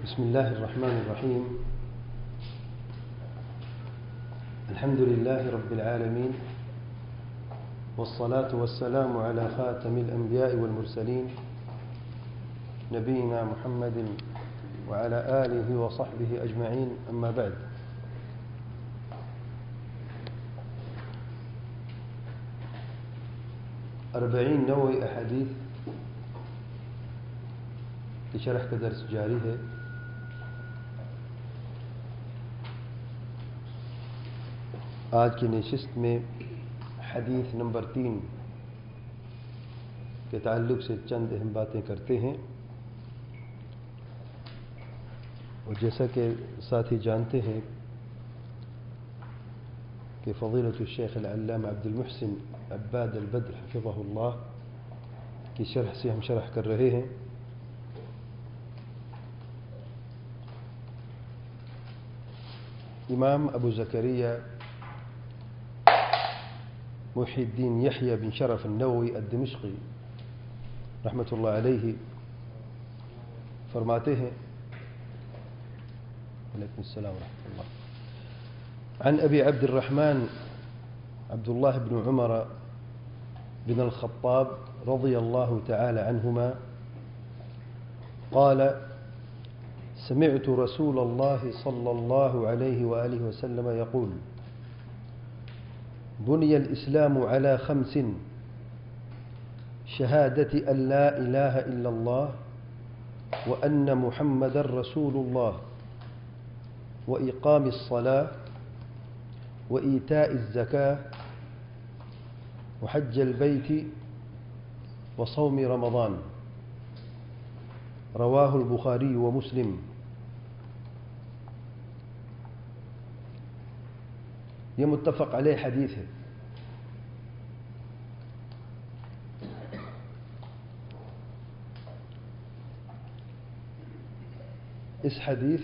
بسم الله الرحمن الرحيم. الحمد لله رب العالمين، والصلاة والسلام على خاتم الأنبياء والمرسلين نبينا محمد وعلى آله وصحبه أجمعين. أما بعد، أربعين نووي أحاديث کی شرح کا درس جاری ہے. آج کی نشست میں حدیث نمبر 3 کے تعلق سے چند اہم باتیں کرتے ہیں. اور جیسا کہ ساتھی جانتے ہیں کہ فضیلۃ الشیخ العلامہ عبد المحسن عباد البدر حفظہ اللہ کی شرح سے ہم شرح کر رہے ہیں. امام ابو زکریا محی الدین یحییٰ بن شرف النووی الدمشقی رحمۃ اللہ علیہ فرماتے ہیں، وعلیکم السلام ورحمۃ اللہ، عن ابی عبد الرحمن عبد الله بن عمر بن الخطاب رضي الله تعالى عنهما قال: سمعت رسول الله صلى الله عليه وآله وسلم يقول: بني الإسلام على 5: شهادة أن لا إله إلا الله وأن محمد رسول الله وإقام الصلاة وإيتاء الزكاة وحج البيت وصوم رمضان. رواه البخاري ومسلم. یہ متفق علیہ حدیث ہے. اس حدیث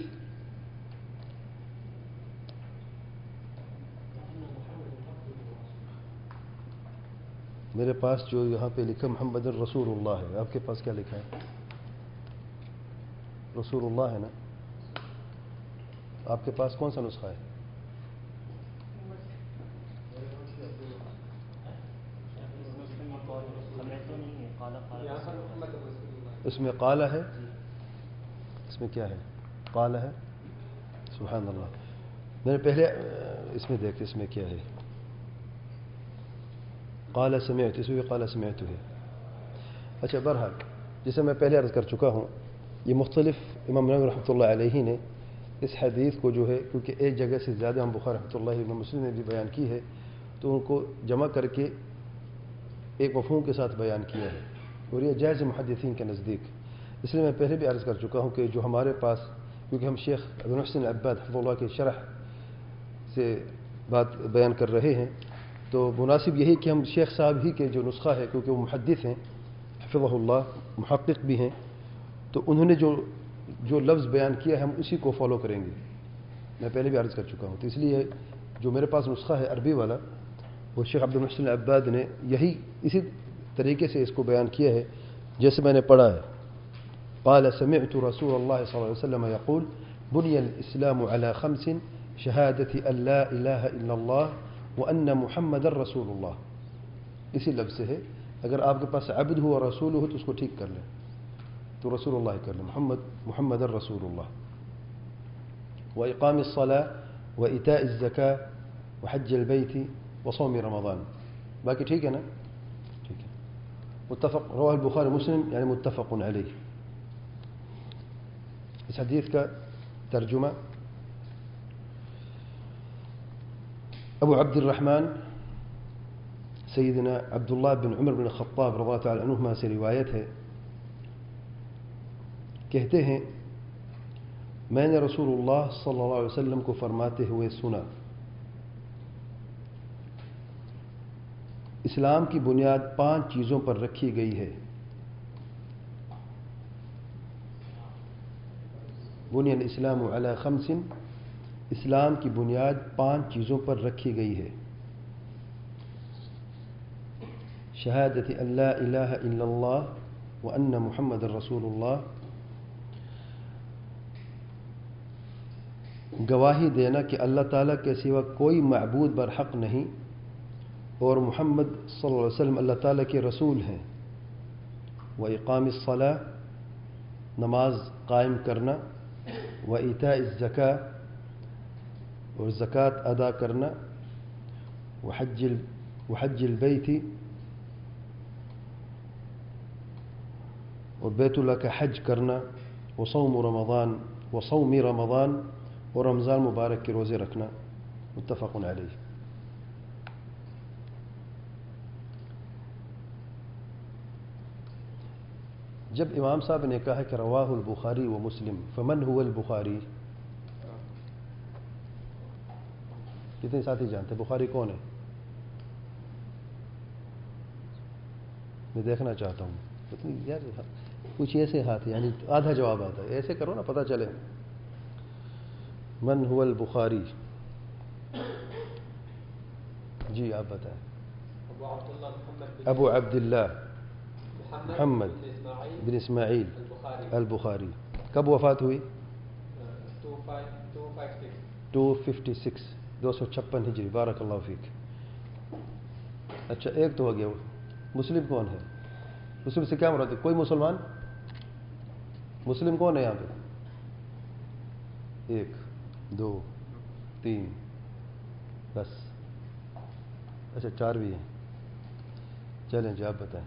میرے پاس جو یہاں پہ لکھا محمد الرسول اللہ ہے، آپ کے پاس کیا لکھا ہے؟ رسول اللہ ہے نا؟ آپ کے پاس کون سا نسخہ ہے؟ اس میں قال ہے، اس میں کیا ہے؟ قال ہے. سبحان اللہ. میں نے پہلے اس میں دیکھ، اس میں کیا ہے؟ قال سمعت، اس میں قال سمعت ہے. اچھا، بہرحال جسے میں پہلے عرض کر چکا ہوں، یہ مختلف امام نووی رحمۃ اللہ علیہ نے اس حدیث کو جو ہے، کیونکہ ایک جگہ سے زیادہ ہم بخاری رحمۃ اللہ امام مسلم نے بھی بیان کی ہے، تو ان کو جمع کر کے ایک مفہوم کے ساتھ بیان کیا ہے، اور یہ جائز محدثین کے نزدیک. اس لیے میں پہلے بھی عرض کر چکا ہوں کہ جو ہمارے پاس، کیونکہ ہم شیخ ابو محسن عباد حفظہ اللہ کی شرح سے بات بیان کر رہے ہیں، تو مناسب یہی کہ ہم شیخ صاحب ہی کے جو نسخہ ہے، کیونکہ وہ محدث ہیں حفظہ اللہ، محقق بھی ہیں، تو انہوں نے جو لفظ بیان کیا ہے ہم اسی کو فالو کریں گے. میں پہلے بھی عرض کر چکا ہوں. تو اس لیے جو میرے پاس نسخہ ہے عربی والا، وہ شیخ عبد المحسن عباد نے اسی طریقے سے اس کو بیان کیا ہے جیسے میں نے پڑھا ہے. قال سمعت رسول الله صلى الله عليه وسلم يقول: بني الإسلام على 5: شهادة أن لا إله إلا الله وأن محمد رسول الله. اسی لفظ سے ہے. اگر آپ کے پاس عبد ہو اور رسول ہو تو اس کو ٹھیک کر لیں، تو رسول اللہ کر لیں، محمد الرسول اللہ. وإقام الصلاة وإيتاء الزكاة وحج البيت وصوم رمضان. باقی ٹھیک ہے نا؟ ٹھیک ہے. متفق، رواه البخاری مسلم، یعنی متفق علیہ. اس حدیث کا ترجمہ: ابو عبد الرحمن سیدنا عبداللہ بن عمر بن خطاب رضی اللہ تعالی عنہما سے روایت ہے، کہتے ہیں میں نے رسول اللہ صلی اللہ علیہ وسلم کو فرماتے ہوئے سنا: اسلام کی بنیاد 5 چیزوں پر رکھی گئی ہے. بنی الاسلام علی 5: اسلام کی بنیاد 5 چیزوں پر رکھی گئی ہے. شہادت ان لا الہ الا اللہ وان محمد رسول اللہ، گواہی دینا کہ اللہ تعالیٰ کے سوا کوئی معبود برحق نہیں اور محمد صلی اللہ علیہ وسلم اللہ تعالیٰ کے رسول ہیں، وإقام الصلاة نماز قائم کرنا، وإیتاء الزکاة اور زکوٰۃ ادا کرنا، وحج البیت اور بیت اللہ کا حج کرنا، وصوم رمضان اور رمضان مبارک کے روزے رکھنا، متفق علیہ۔ جب امام صاحب نے کہا کہ رواہ البخاری و مسلم، فمن هو البخاری؟ کتنے ساتھی جانتے ہیں بخاری کون ہے؟ میں دیکھنا چاہتا ہوں یار، کچھ ایسے ہاتھ یعنی آدھا جواب آتا ہے، ایسے کرو نا پتہ چلے۔ من هو البخاری؟ جی آپ بتائیں۔ ابو عبد اللہ محمد بن اسماعیل البخاری۔ کب وفات ہوئی؟ 256 256 ہجری۔ بارک اللہ فیک۔ اچھا ایک تو ہو گیا۔ مسلم کون ہے؟ مسلم سے کیا مراد ہے؟ کوئی مسلمان؟ مسلم کون ہے یہاں پہ؟ 1 2 3 بس۔ اچھا 4 بھی ہیں۔ چلیں جی آپ بتائیں۔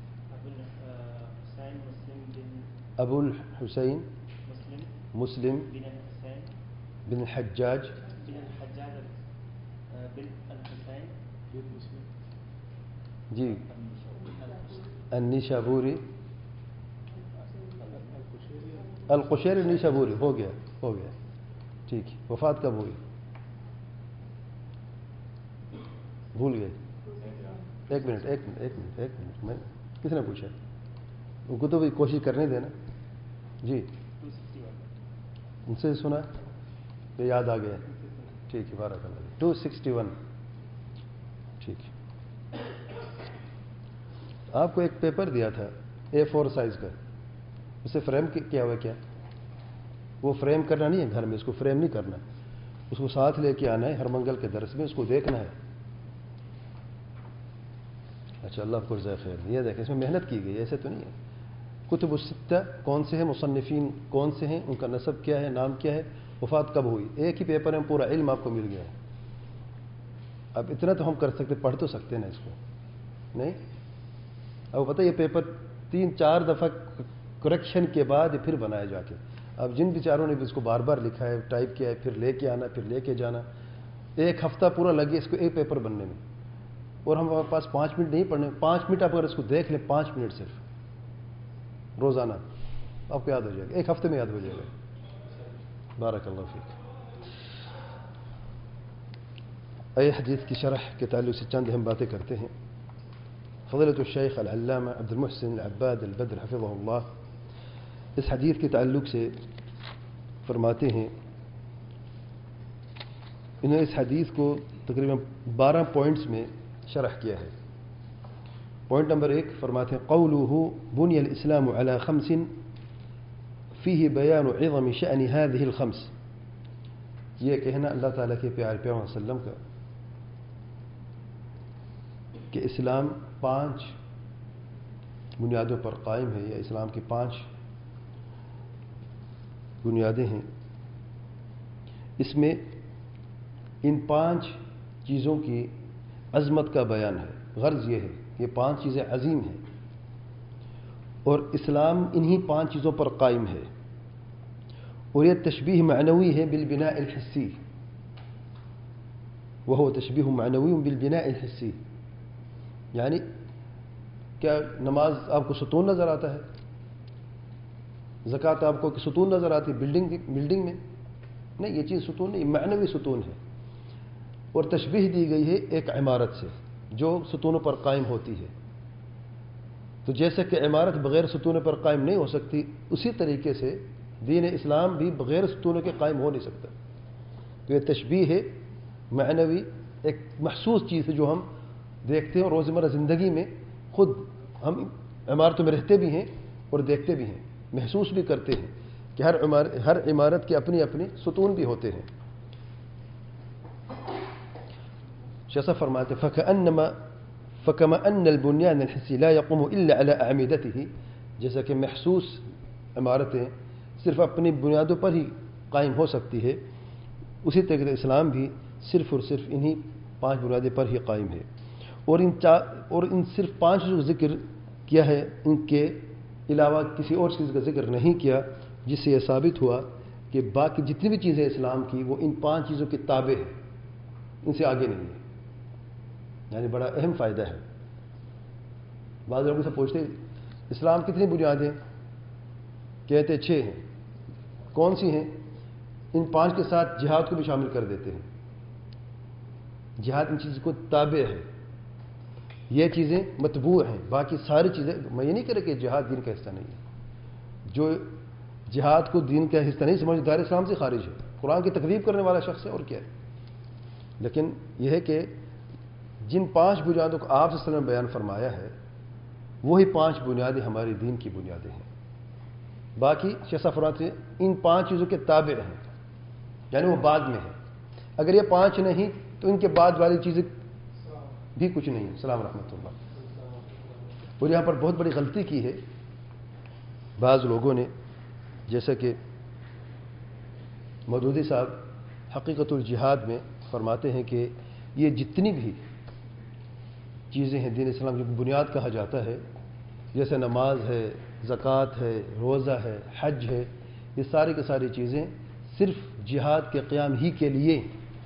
ابو الحسین مسلم بن الحجاج جی النیشابوری، القشیری النیشابوری۔ ہو گیا ٹھیک ہے۔ وفات کب ہوئی؟ بھول گئے؟ ایک منٹ میں کس نے پوچھا؟ ان کو تو بھی کوشش کرنے دینا جی۔ ان سے سنا یہ یاد آ گیا؟ ٹھیک ہے بارک اللہ۔ 261 ٹھیک ہے۔ آپ کو ایک پیپر دیا تھا A4 سائز کا، اسے فریم کیا ہوا کیا؟ وہ فریم کرنا نہیں ہے گھر میں، اس کو فریم نہیں کرنا، اس کو ساتھ لے کے آنا ہے ہر منگل کے درس میں، اس کو دیکھنا ہے۔ اچھا اللہ کو جزائے خیر۔ یہ دیکھیں اس میں محنت کی گئی، ایسے تو نہیں ہے۔ کتب الستہ کون سے ہیں، مصنفین کون سے ہیں، ان کا نسب کیا ہے، نام کیا ہے، وفات کب ہوئی، ایک ہی پیپر میں پورا علم آپ کو مل گیا ہے۔ اب اتنا تو ہم کر سکتے، پڑھ تو سکتے نا اس کو، نہیں؟ اب پتہ یہ پیپر 3-4 دفعہ کریکشن کے بعد پھر بنایا جا کے۔ اب جن بیچاروں نے بھی اس کو بار بار لکھا ہے، ٹائپ کیا ہے، پھر لے کے آنا، پھر لے کے جانا، 1 ہفتہ پورا لگے اس کو ایک پیپر بننے میں، اور ہمارے پاس 5 منٹ نہیں پڑھنے، 5 منٹ آپ اگر اس کو دیکھ لیں، 5 منٹ صرف روزانہ، آپ کو یاد ہو جائے گا، 1 ہفتے میں یاد ہو جائے گا۔ بارک اللہ فیک۔ اے حدیث کی شرح کے تعلق سے چند اہم باتیں کرتے ہیں۔ فضیلۃ الشیخ العلامہ عبد المحسن العباد البدر حفظہ اللہ اس حدیث کے تعلق سے فرماتے ہیں، انہوں نے اس حدیث کو تقریباً 12 پوائنٹس میں شرح کیا ہے۔ پوائنٹ نمبر 1 فرماتے ہیں قولہ بنی الاسلام علی 5 فیہ بیان عظم شأن هذه ال5۔ یہ کہنا اللہ تعالیٰ کے پیارے پیغمبر صلی اللہ علیہ وسلم کا کہ اسلام 5 بنیادوں پر قائم ہے، یا اسلام کی 5 بنیادیں ہیں، اس میں ان 5 چیزوں کی عظمت کا بیان ہے۔ غرض یہ ہے یہ 5 چیزیں عظیم ہیں، اور اسلام انہی 5 چیزوں پر قائم ہے، اور یہ تشبیہ معنوی ہے بالبناء الحسی، وہو تشبیہ معنوی بالبناء الحسی، یعنی کیا نماز آپ کو ستون نظر آتا ہے؟ زکوٰۃ آپ کو ستون نظر آتی ہے بلڈنگ میں؟ نہیں، یہ چیز ستون نہیں، معنوی ستون ہے، اور تشبیہ دی گئی ہے ایک عمارت سے جو ستونوں پر قائم ہوتی ہے۔ تو جیسے کہ عمارت بغیر ستونوں پر قائم نہیں ہو سکتی، اسی طریقے سے دین اسلام بھی بغیر ستونوں کے قائم ہو نہیں سکتا۔ تو یہ تشبیہ ہے معنوی، ایک محسوس چیز ہے جو ہم دیکھتے ہیں، اور روزمرہ زندگی میں خود ہم عمارتوں میں رہتے بھی ہیں اور دیکھتے بھی ہیں، محسوس بھی کرتے ہیں کہ ہر عمارت کے اپنی اپنی ستون بھی ہوتے ہیں۔ شیخ فرماتے فكما أن البنيان الحسي لا يقوم إلا على أعمدته، جیسا کہ محسوس عمارتیں صرف اپنی بنیادوں پر ہی قائم ہو سکتی ہے، اسی طریقے اسلام بھی صرف اور صرف انہی 5 بنیادیں پر ہی قائم ہے، اور ان صرف 5 چیزوں کا ذکر کیا ہے، ان کے علاوہ کسی اور چیز کا ذکر نہیں کیا، جس سے یہ ثابت ہوا کہ باقی جتنی بھی چیزیں اسلام کی وہ ان 5 چیزوں کے تابع ہیں، ان سے آگے نہیں ہے۔ یعنی بڑا اہم فائدہ ہے۔ بعض لوگوں سے پوچھتے اسلام کتنی بنیادیں؟ کہتے 6 ہیں۔ کون سی ہیں؟ ان 5 کے ساتھ جہاد کو بھی شامل کر دیتے ہیں۔ جہاد ان چیزوں کو تابع ہے، یہ چیزیں متبوع ہیں، باقی ساری چیزیں۔ میں یہ نہیں کہہ رہا کہ جہاد دین کا حصہ نہیں ہے۔ جو جہاد کو دین کا حصہ نہیں سمجھ دار اسلام سے خارج ہے، قرآن کی تکذیب کرنے والا شخص ہے، اور کیا ہے۔ لیکن یہ ہے کہ جن 5 بنیادوں کو آپ صلی اللہ علیہ وسلم نے بیان فرمایا ہے، وہی 5 بنیادیں ہماری دین کی بنیادیں ہیں۔ باقی شیخ فرماتے ہیں ان 5 چیزوں کے تابع ہیں، یعنی وہ بعد میں ہے۔ اگر یہ 5 نہیں تو ان کے بعد والی چیزیں بھی کچھ نہیں ہے۔ السلام رحمۃ اللہ۔ اور یہاں پر بہت بڑی غلطی کی ہے بعض لوگوں نے، جیسا کہ مودودی صاحب حقیقت الجہاد میں فرماتے ہیں کہ یہ جتنی بھی چیزیں ہیں دین اسلام کی بنیاد کہا جاتا ہے، جیسے نماز ہے، زکوٰۃ ہے، روزہ ہے، حج ہے، یہ ساری کی ساری چیزیں صرف جہاد کے قیام ہی کے لیے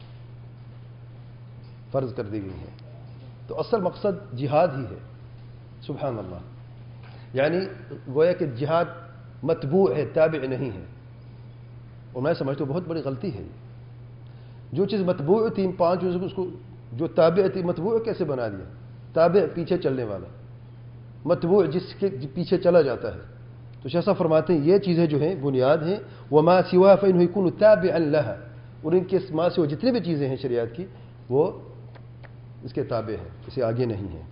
فرض کر دی گئی ہیں۔ تو اصل مقصد جہاد ہی ہے۔ سبحان اللہ۔ یعنی گویا کہ جہاد متبوع ہے، تابع نہیں ہے۔ اور میں سمجھتا ہوں بہت بڑی غلطی ہے۔ جو چیز متبوع تھی، 5 چیزوں کو، اس کو جو تابع تھی، متبوع کیسے بنا دیا؟ تابع پیچھے چلنے والا، متبوع جس کے پیچھے چلا جاتا ہے۔ تو شیخ صاحب فرماتے ہیں یہ چیزیں جو ہیں بنیاد ہیں، وما سوا فإنه يكون تابعا لها، اور ان کے ماں سے وہ جتنی بھی چیزیں ہیں شریعت کی، وہ اس کے تابع ہیں، اسے آگے نہیں ہیں۔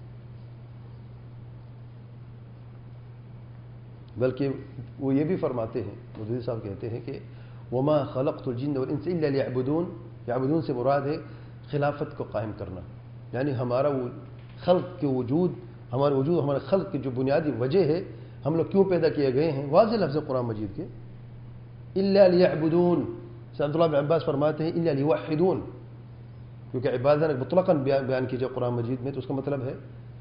بلکہ وہ یہ بھی فرماتے ہیں، مودودی صاحب کہتے ہیں کہ وما خلقت الجن والانس الا ليعبدون، یعبدون سے مراد ہے خلافت کو قائم کرنا۔ یعنی ہمارا وہ خلق کے وجود، ہمارے خلق کی جو بنیادی وجہ ہے، ہم لوگ کیوں پیدا کیے گئے ہیں، واضح لفظ قرآن مجید کے الا ليعبدون۔ عبداللہ بن عباس فرماتے ہیں الا ليوحدون، کیونکہ عبادت مطلقاً بیان کی جائے قرآن مجید میں تو اس کا مطلب ہے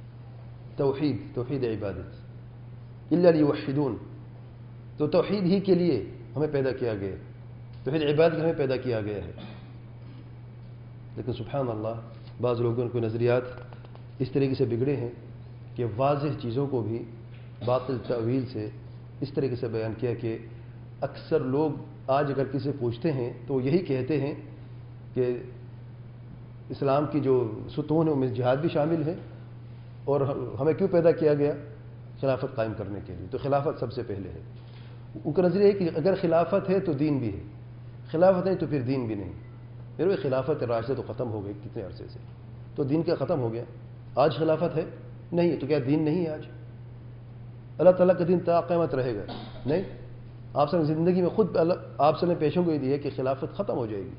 توحید عبادت، الا ليوحدون۔ تو توحید ہی کے لیے ہمیں پیدا کیا گیا، توحید عبادت ہمیں پیدا کیا گیا ہے۔ لیکن سبحان اللہ، بعض لوگوں کے نظریات اس طریقے سے بگڑے ہیں کہ واضح چیزوں کو بھی باطل تأویل سے اس طریقے سے بیان کیا کہ اکثر لوگ آج اگر کسی پوچھتے ہیں تو یہی کہتے ہیں کہ اسلام کی جو ستون ہے ان میں جہاد بھی شامل ہے، اور ہمیں کیوں پیدا کیا گیا؟ خلافت قائم کرنے کے لیے۔ تو خلافت سب سے پہلے ہے۔ ان کا نظریہ ہے کہ اگر خلافت ہے تو دین بھی ہے، خلافت نہیں تو پھر دین بھی نہیں۔ میرے خلافت راشدہ تو ختم ہو گئی کتنے عرصے سے، تو دین کیا ختم ہو گیا؟ آج خلافت ہے نہیں ہے تو کیا دین نہیں ہے؟ آج اللہ تعالیٰ کا دین تا قیامت رہے گا نہیں؟ آپ سے زندگی میں خود آپ سے نے پیشوں گوئی دی ہے کہ خلافت ختم ہو جائے گی،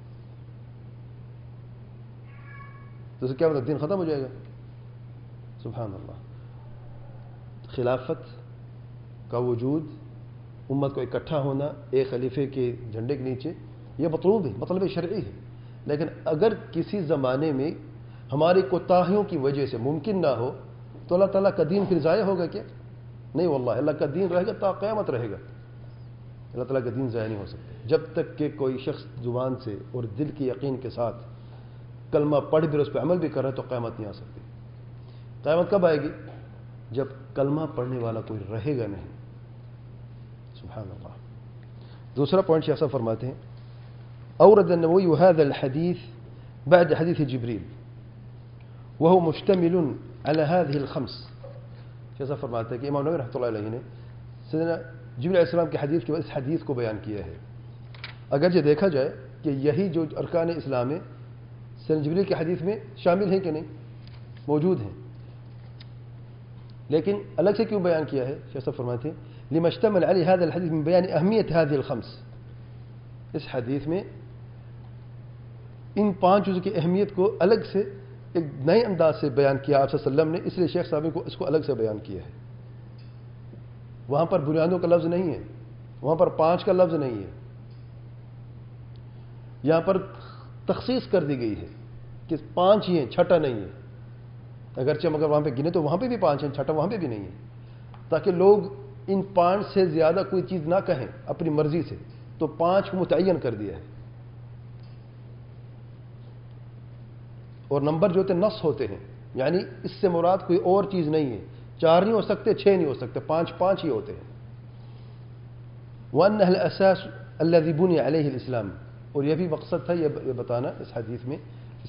تو اسے کیا مطلب دین ختم ہو جائے گا؟ سبحان اللہ۔ خلافت کا وجود، امت کو اکٹھا ہونا ایک خلیفے کے جھنڈے کے نیچے، یہ مطلوب ہے، مطلب شرعی ہے۔ لیکن اگر کسی زمانے میں ہماری کوتاہیوں کی وجہ سے ممکن نہ ہو تو اللہ تعالیٰ کا دین پھر ضائع ہوگا کیا؟ نہیں واللہ، اللہ کا دین رہے گا تا قیامت رہے گا۔ اللہ تعالیٰ کا دین ضائع نہیں ہو سکتا جب تک کہ کوئی شخص زبان سے اور دل کی یقین کے ساتھ کلمہ پڑھ بھی اس پہ عمل بھی کر رہا ہے تو قیامت نہیں آ سکتی۔ قیامت کب آئے گی؟ جب کلمہ پڑھنے والا کوئی رہے گا نہیں۔ سبحان اللہ۔ دوسرا پوائنٹ شیخ صاحب فرماتے ہیں اورد النووي هذا الحديث بعد حديث جبريل وهو مشتمل على هذه الخمس۔ شیخ صاحب فرماتے ہیں کہ امام نووی رحمۃ اللہ علیہ نے سیدنا جبریل علیہ السلام کے حدیث کے بعد اس حدیث کو بیان کیا ہے۔ اگرچہ دیکھا جائے کہ یہی جو ارکان اسلام ہے سیدنا جبریل کے حدیث میں شامل ہیں کہ نہیں، موجود ہیں، لیکن الگ سے کیوں بیان کیا ہے؟ شیخ صاحب فرماتے ہیں لما اشتمل عليه هذا الحديث من بيان اہمیت هذه الخمس۔ اس حدیث میں ان 5 چیزوں کی اہمیت کو الگ سے ایک نئے انداز سے بیان کیا آپ صلی اللہ علیہ وسلم نے، اس لیے شیخ صاحب کو اس کو الگ سے بیان کیا ہے۔ وہاں پر بنیادوں کا لفظ نہیں ہے، وہاں پر 5 کا لفظ نہیں ہے، یہاں پر تخصیص کر دی گئی ہے کہ 5 ہی ہیں، چھٹا نہیں ہے۔ اگرچہ مگر وہاں پہ گنے تو وہاں پہ بھی 5 ہیں، چھٹا وہاں پہ بھی نہیں ہے، تاکہ لوگ ان 5 سے زیادہ کوئی چیز نہ کہیں اپنی مرضی سے، تو 5 کو متعین کر دیا ہے۔ اور نمبر جو ہوتے ہیں نص ہوتے ہیں، یعنی اس سے مراد کوئی اور چیز نہیں ہے، 4 نہیں ہو سکتے، 6 نہیں ہو سکتے، 5 ہی ہوتے ہیں۔ وَأَنَّهَا الْأَسَاسُ الَّذِي بُنِيَ عَلَيْهِ الْإِسْلَامُ، اور یہ بھی مقصد تھا یہ بتانا اس حدیث میں،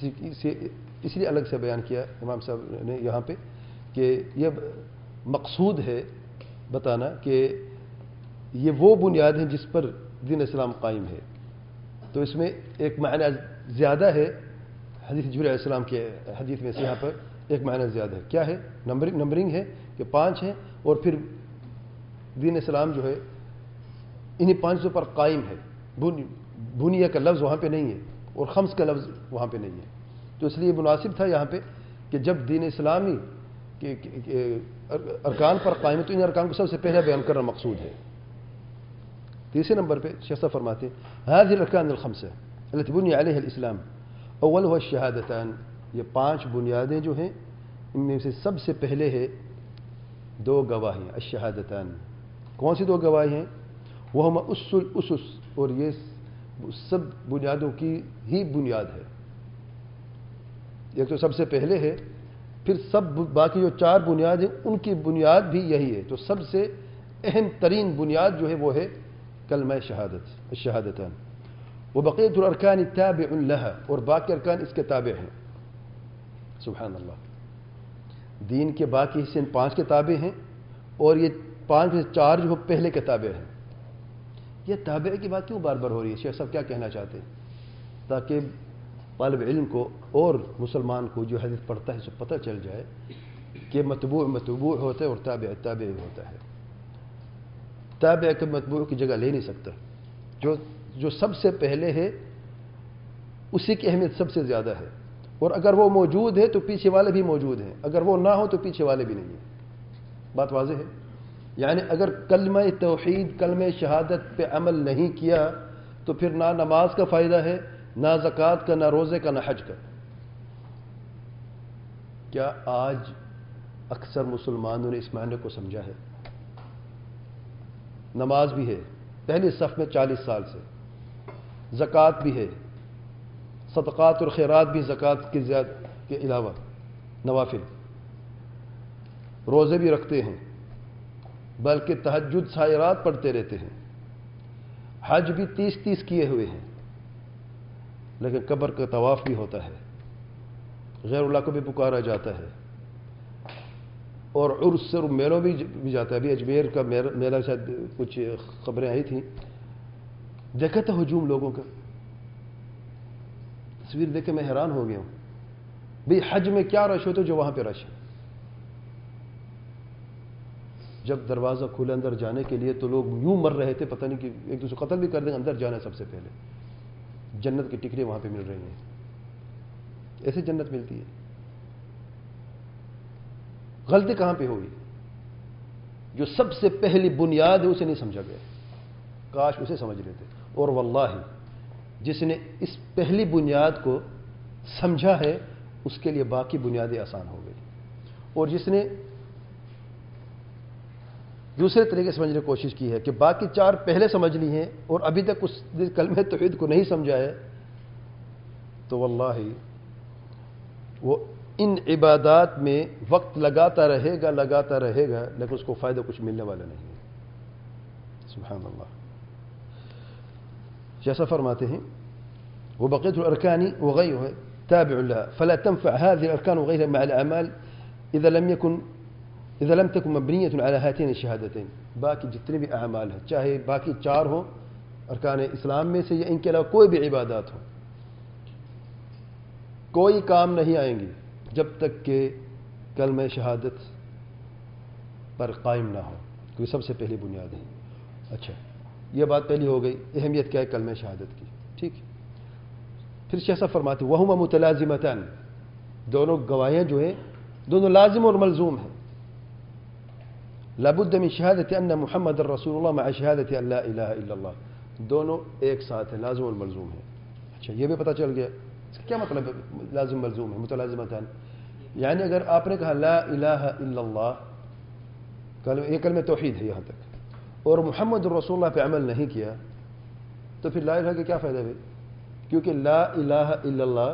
اس لیے الگ سے بیان کیا امام صاحب نے یہاں پہ کہ یہ مقصود ہے بتانا کہ یہ وہ بنیاد ہیں جس پر دین اسلام قائم ہے۔ تو اس میں ایک معنی زیادہ ہے حدیث جبریل علیہ السلام کے حدیث میں سے، یہاں پر ایک معنی زیادہ ہے۔ کیا ہے؟ نمبرنگ ہے کہ 5 ہیں، اور پھر دین اسلام جو ہے انہی 5 پر قائم ہے۔ بنیہ کا لفظ وہاں پہ نہیں ہے اور خمس کا لفظ وہاں پہ نہیں ہے، تو اس لیے مناسب تھا یہاں پہ کہ جب دین اسلامی کے ارکان پر قائم ہے تو ان ارکان کو سب سے پہلے بیان کرنا مقصود ہے۔ تیسرے نمبر پہ شیخ صاحب فرماتے ہیں هذه الارکان الخمسه التي بني عليها الاسلام اولها الشهادتان، یہ 5 بنیادیں جو ہیں ان میں سے سب سے پہلے ہے 2 گواہیاں، الشہادتان۔ کون سی 2 گواہی ہیں؟ وہما الاسس، اور یہ سب بنیادوں کی ہی بنیاد ہے۔ ایک تو سب سے پہلے ہے، پھر سب باقی جو 4 بنیاد ہیں ان کی بنیاد بھی یہی ہے، تو سب سے اہم ترین بنیاد جو ہے وہ ہے کلمہ شہادت، الشہادتان۔ وبقیۃ الارکان تابع لها، اور باقی ارکان اس کے تابع ہیں۔ سبحان اللہ، دین کے باقی حصے ان 5 کے تابع ہیں، اور یہ 5 میں سے 4 جو پہلے کے تابع ہیں۔ یہ تابع کی بات کیوں بار بار ہو رہی ہے؟ شیخ صاحب کیا کہنا چاہتے ہیں؟ تاکہ طالب علم کو اور مسلمان کو جو حدیث پڑھتا ہے اسے پتہ چل جائے کہ متبوع ہوتا ہے اور تابع ہوتا ہے۔ تابع کے متبوع کی جگہ لے نہیں سکتا، جو سب سے پہلے ہے اسی کی اہمیت سب سے زیادہ ہے، اور اگر وہ موجود ہے تو پیچھے والے بھی موجود ہیں، اگر وہ نہ ہو تو پیچھے والے بھی نہیں ہیں۔ بات واضح ہے؟ یعنی اگر کلمہ توحید، کلمہ شہادت پہ عمل نہیں کیا تو پھر نہ نماز کا فائدہ ہے، نہ زکوٰۃ کا، نہ روزے کا، نہ حج کا۔ کیا آج اکثر مسلمانوں نے اس معنی کو سمجھا ہے؟ نماز بھی ہے پہلی صف میں 40 سال سے، زکوٰۃ بھی ہے، صدقات اور خیرات بھی زکوٰۃ کے علاوہ نوافل، روزے بھی رکھتے ہیں، بلکہ تہجد ساری رات پڑھتے رہتے ہیں، حج بھی 30 کیے ہوئے ہیں، لیکن قبر کا طواف بھی ہوتا ہے، غیر اللہ کو بھی پکارا جاتا ہے، اور عرس اور میلوں بھی جاتا ہے۔ ابھی اجمیر کا میلہ شاید کچھ خبریں آئی تھیں، دیکھا تھا ہجوم لوگوں کا، تصویر دیکھ کے میں حیران ہو گیا ہوں۔ بھئی حج میں کیا رش ہوتا ہے جو وہاں پہ رش ہے؟ جب دروازہ کھولے اندر جانے کے لیے تو لوگ یوں مر رہے تھے، پتہ نہیں کہ ایک دوسرے قتل بھی کر دیں، اندر جانا سب سے پہلے۔ جنت کی ٹکٹیں وہاں پہ مل رہی ہیں، ایسے جنت ملتی ہے۔ غلطی کہاں پہ ہوئی؟ جو سب سے پہلی بنیاد ہے اسے نہیں سمجھا گیا، کاش اسے سمجھ لیتے۔ اور واللہ جس نے اس پہلی بنیاد کو سمجھا ہے اس کے لیے باقی بنیادیں آسان ہو گئی، اور جس نے دوسرے طریقے سے سمجھنے کی کوشش کی ہے کہ باقی 4 پہلے سمجھ لی ہیں اور ابھی تک اس کلمہ توحید کو نہیں سمجھا ہے، تو واللہ وہ ان عبادات میں وقت لگاتا رہے گا لیکن اس کو فائدہ کچھ ملنے والا نہیں ہے۔ سبحان اللہ۔ جیسا فرماتے ہیں وبقية الأركان وغيرها تابع لها فلا تنفع هذه الأركان وغيرها مع الأعمال إذا لم تكن مبنية على هاتين الشهادتين۔ باقی جتنے بھی اعمال ہیں، چاہے باقی 4 ہوں ارکان اسلام میں سے یا ان کے علاوہ کوئی بھی عبادات ہو، کوئی کام نہیں آئیں گی جب تک کہ کلمہ شہادت پر قائم نہ ہو، کیونکہ سب سے پہلی بنیاد ہے۔ اچھا، یہ بات پہلی ہو گئی، اہمیت کیا ہے کلمہ شہادت کی، ٹھیک۔ پھر شیخ صاحب فرماتے وہما متلازمتان، دونوں گواہیاں جو ہیں دونوں لازم اور ملزوم ہیں. لابد من شہادت ان محمد الرسول اللہ مع شہادت ان لا الہ الا اللہ. دونوں ایک ساتھ ہیں، لازم اور ملزوم ہیں. اچھا یہ بھی پتہ چل گیا. اس کا کیا مطلب ہے لازم ملزوم ہے؟ متلازمتان، یعنی اگر آپ نے کہا لا الہ الا اللہ، یہ کلمہ توحید ہے یہاں تک، اور محمد الرسول اللہ پہ عمل نہیں کیا تو پھر لا الہ کا کیا فائدہ ہے؟ کیونکہ لا الہ الا اللہ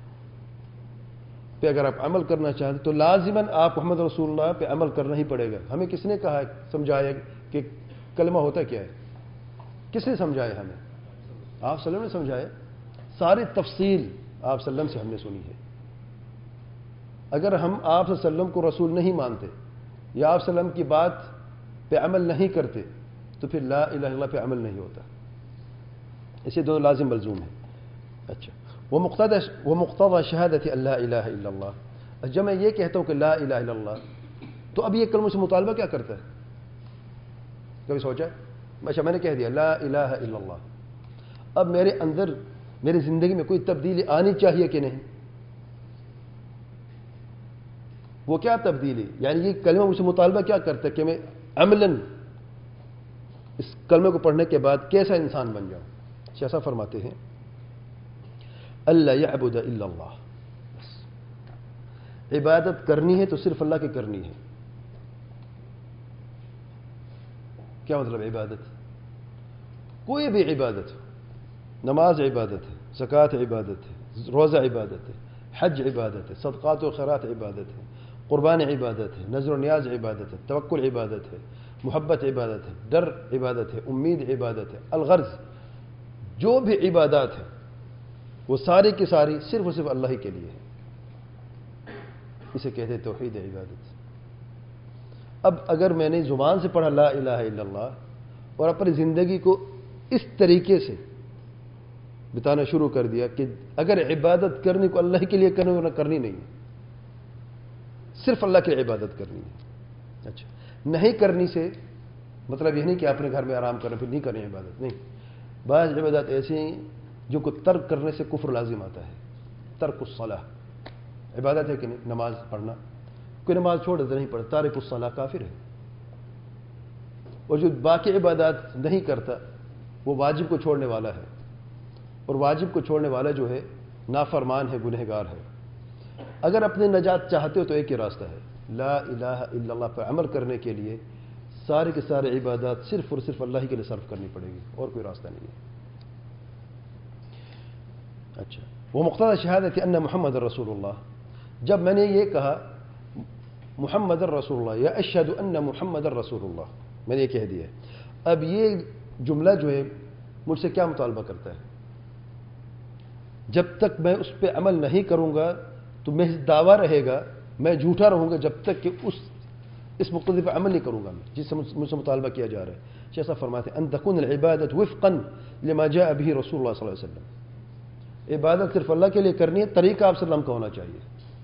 پہ اگر آپ عمل کرنا چاہتے تو لازماً آپ محمد رسول اللہ پہ عمل کرنا ہی پڑے گا. ہمیں کس نے کہا سمجھایا کہ کلمہ ہوتا کیا ہے؟ کس نے سمجھایا ہمیں؟ آپ صلی اللہ علیہ وسلم نے سمجھایا. ساری تفصیل آپ صلی اللہ علیہ وسلم سے ہم نے سنی ہے. اگر ہم آپ صلی اللہ علیہ وسلم کو رسول نہیں مانتے یا آپ صلی اللہ علیہ وسلم کی بات پہ عمل نہیں کرتے تو پھر لا الہ الا اللہ پہ عمل نہیں ہوتا. اسے دو لازم ملزوم ہیں. اچھا ومقتضى شہادت لا الہ الا اللہ. جب میں یہ کہتا ہوں کہ لا الہ الا اللہ تو اب یہ کلمہ سے مطالبہ کیا کرتا ہے؟ کبھی سوچا؟ اچھا میں نے کہہ دیا لا الہ الا اللہ، اب میرے اندر میری زندگی میں کوئی تبدیلی آنی چاہیے کہ نہیں؟ وہ کیا تبدیلی؟ یعنی یہ کلمہ مجھ سے مطالبہ کیا کرتا ہے کہ میں عملاً اس کلمے کو پڑھنے کے بعد کیسا انسان بن جاؤں. ایسا فرماتے ہیں اللہ یعبد الا اللہ، عبادت کرنی ہے تو صرف اللہ کی کرنی ہے. کیا مطلب عبادت؟ کوئی بھی عبادت ہو، نماز عبادت ہے، زکوٰۃ عبادت ہے، روزہ عبادت ہے، حج عبادت ہے، صدقات و خیرات عبادت ہے، قربان عبادت ہے، نذر و نیاز عبادت ہے، توکل عبادت ہے، محبت عبادت ہے، ڈر عبادت ہے، امید عبادت ہے، الغرض جو بھی عبادات ہے وہ ساری کی ساری صرف اور صرف اللہ ہی کے لیے ہے. اسے کہتے ہیں توحید عبادت. اب اگر میں نے زبان سے پڑھا لا الہ الا اللہ اور اپنی زندگی کو اس طریقے سے بتانا شروع کر دیا کہ اگر عبادت کرنے کو اللہ کے لیے کرنے ورنہ کرنی نہیں ہے، صرف اللہ کی عبادت کرنی ہے. اچھا نہیں کرنی سے مطلب یہ نہیں کہ اپنے گھر میں آرام کریں پھر نہیں کریں عبادت، نہیں. بعض عبادات ایسی ہیں جو کو ترک کرنے سے کفر لازم آتا ہے. ترک الصلاح عبادت ہے کہ نہیں؟ نماز پڑھنا، کوئی نماز چھوڑ دیتا نہیں پڑھتا، تارک الصلاح کافر ہے. اور جو باقی عبادات نہیں کرتا وہ واجب کو چھوڑنے والا ہے، اور واجب کو چھوڑنے والا جو ہے نافرمان ہے، گنہگار ہے. اگر اپنے نجات چاہتے ہو تو ایک ہی راستہ ہے، لا الہ الا اللہ پر عمل کرنے کے لیے سارے کے سارے عبادات صرف اور صرف اللہ ہی کے لیے صرف کرنی پڑے گی، اور کوئی راستہ نہیں ہے. اچھا وہ مقتضی شہادت ان محمد الرسول اللہ، جب میں نے یہ کہا محمد الرسول اللہ یا اشہد ان محمد الرسول اللہ، میں نے یہ کہہ دیا. اب یہ جملہ جو ہے مجھ سے کیا مطالبہ کرتا ہے؟ جب تک میں اس پہ عمل نہیں کروں گا تو محض دعویٰ رہے گا، میں جھوٹا رہوں گا جب تک کہ اس مقتضی پہ عمل نہیں کروں گا میں جس سے مجھ سے مطالبہ کیا جا رہا ہے. جیسا فرماتے ہیں ان تکون العبادت وفقا لما جاء به رسول اللہ صلی اللہ علیہ وسلم. عبادت صرف اللہ کے لیے کرنی ہے، طریقہ آپ صلی اللہ علیہ وسلم کا ہونا چاہیے.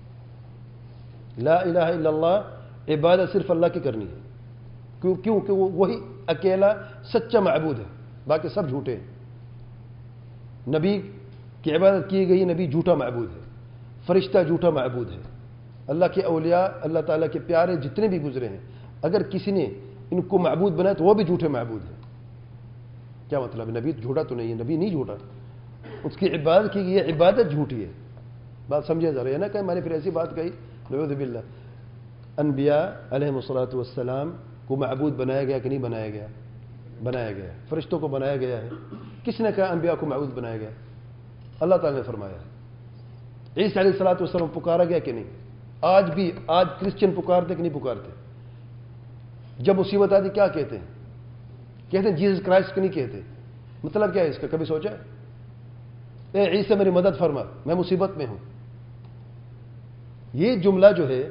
لا الہ الا اللہ عبادت صرف اللہ کی کرنی ہے. کیوں کہ وہ وہی اکیلا سچا معبود ہے، باقی سب جھوٹے ہیں. نبی کی عبادت کی گئی، نبی جھوٹا معبود ہے، فرشتہ جھوٹا معبود ہے، اللہ کے اولیاء اللہ تعالیٰ کے پیارے جتنے بھی گزرے ہیں اگر کسی نے ان کو معبود بنایا تو وہ بھی جھوٹے معبود ہیں. کیا مطلب ہے؟ نبی جھوٹا تو نہیں ہے، نبی نہیں جھوٹا، اس کی عبادت کی گئی ہے، عبادت جھوٹی ہے. بات سمجھے جا رہی ہے نا؟ کہ میں نے پھر ایسی بات کہی نعوذ باللہ. انبیاء علیہم الصلاۃ والسلام کو معبود بنایا گیا کہ نہیں بنایا گیا؟ بنایا گیا. فرشتوں کو بنایا گیا ہے. کس نے کہا انبیاء کو معبود بنایا گیا؟ اللہ تعالیٰ نے فرمایا. عیسیٰ علیہ الصلاۃ والسلام پکارا گیا کہ نہیں؟ آج کرسچن پکارتے کہ نہیں پکارتے؟ جب مصیبت آتی کیا کہتے ہیں؟ کہتے ہیں جیسس کرائسٹ کہ نہیں کہتے؟ مطلب کیا ہے اس کا؟ کبھی سوچا؟ اے عیسیٰ میری مدد فرما، میں مصیبت میں ہوں. یہ جملہ جو ہے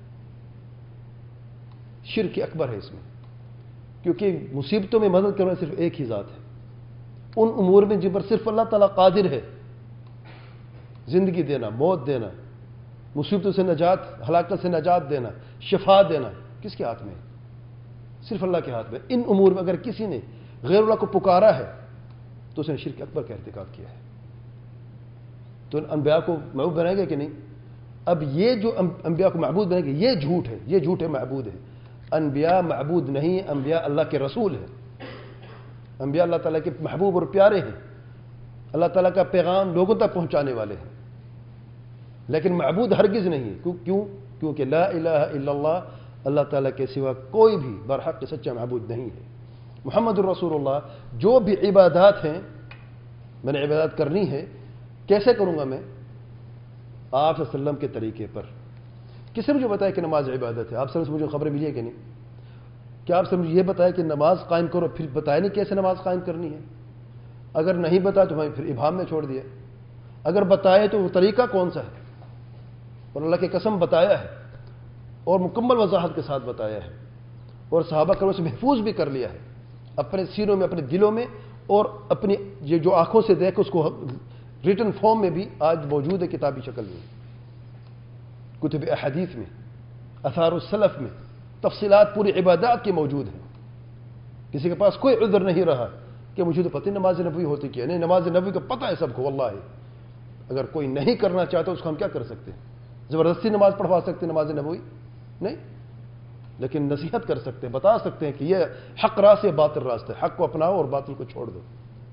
شرک اکبر ہے اس میں، کیونکہ مصیبتوں میں مدد کرنا صرف ایک ہی ذات ہے. ان امور میں جن پر صرف اللہ تعالیٰ قادر ہے، زندگی دینا، موت دینا، مصیبتوں سے نجات، ہلاکت سے نجات دینا، شفا دینا، کس کے ہاتھ میں ہے؟ صرف اللہ کے ہاتھ میں. ان امور میں اگر کسی نے غیر اللہ کو پکارا ہے تو اس نے شرک اکبر کا ارتکاب کیا ہے. تو انبیاء کو معبود بنایا گیا کہ نہیں؟ اب یہ جو انبیاء کو معبود بنے گے یہ جھوٹ ہے، یہ جھوٹ ہے، معبود ہے۔ انبیاء معبود نہیں، انبیاء اللہ کے رسول ہیں، انبیاء اللہ تعالیٰ کے محبوب اور پیارے ہیں، اللہ تعالیٰ کا پیغام لوگوں تک پہنچانے والے ہیں، لیکن معبود ہرگز نہیں ہے۔ کیوں؟ کیونکہ لا الہ الا اللہ، اللہ تعالیٰ کے سوا کوئی بھی برحق سچا معبود نہیں ہے۔ محمد الرسول اللہ، جو بھی عبادات ہیں میں نے عبادات کرنی ہے، کیسے کروں گا میں؟ آپ صلی اللہ علیہ وسلم کے طریقے پر۔ کس نے مجھے بتایا کہ نماز عبادت ہے؟ آپ صلی اللہ علیہ وسلم سے مجھے خبریں ملی ہے کہ نہیں؟ کیا آپ سے مجھے یہ بتایا کہ نماز قائم کرو، پھر بتایا نہیں کیسے نماز قائم کرنی ہے؟ اگر نہیں بتایا تو ہمیں پھر ابہام میں چھوڑ دیا، اگر بتائے تو وہ طریقہ کون سا ہے؟ اور اللہ کی قسم بتایا ہے اور مکمل وضاحت کے ساتھ بتایا ہے، اور صحابہ کرام سے محفوظ بھی کر لیا ہے اپنے سینوں میں، اپنے دلوں میں، اور اپنی یہ جو آنکھوں سے دیکھ اس کو ریٹن فارم میں بھی آج موجود ہے، کتابی شکل میں، کتب احادیث میں، آثار السلف میں تفصیلات پوری عبادات کی موجود ہیں۔ کسی کے پاس کوئی عذر نہیں رہا کہ مجھے تو پتہ نماز نبوی ہوتی کیا نہیں، نماز نبوی کا پتہ ہے سب کو واللہ ہے۔ اگر کوئی نہیں کرنا چاہتا اس کو ہم کیا کر سکتے ہیں؟ زبردستی نماز پڑھوا سکتے نماز نبوی نہیں، لیکن نصیحت کر سکتے ہیں، بتا سکتے ہیں کہ یہ حق راستہ ہے، باطل راستہ ہے، حق کو اپناؤ اور باطل کو چھوڑ دو۔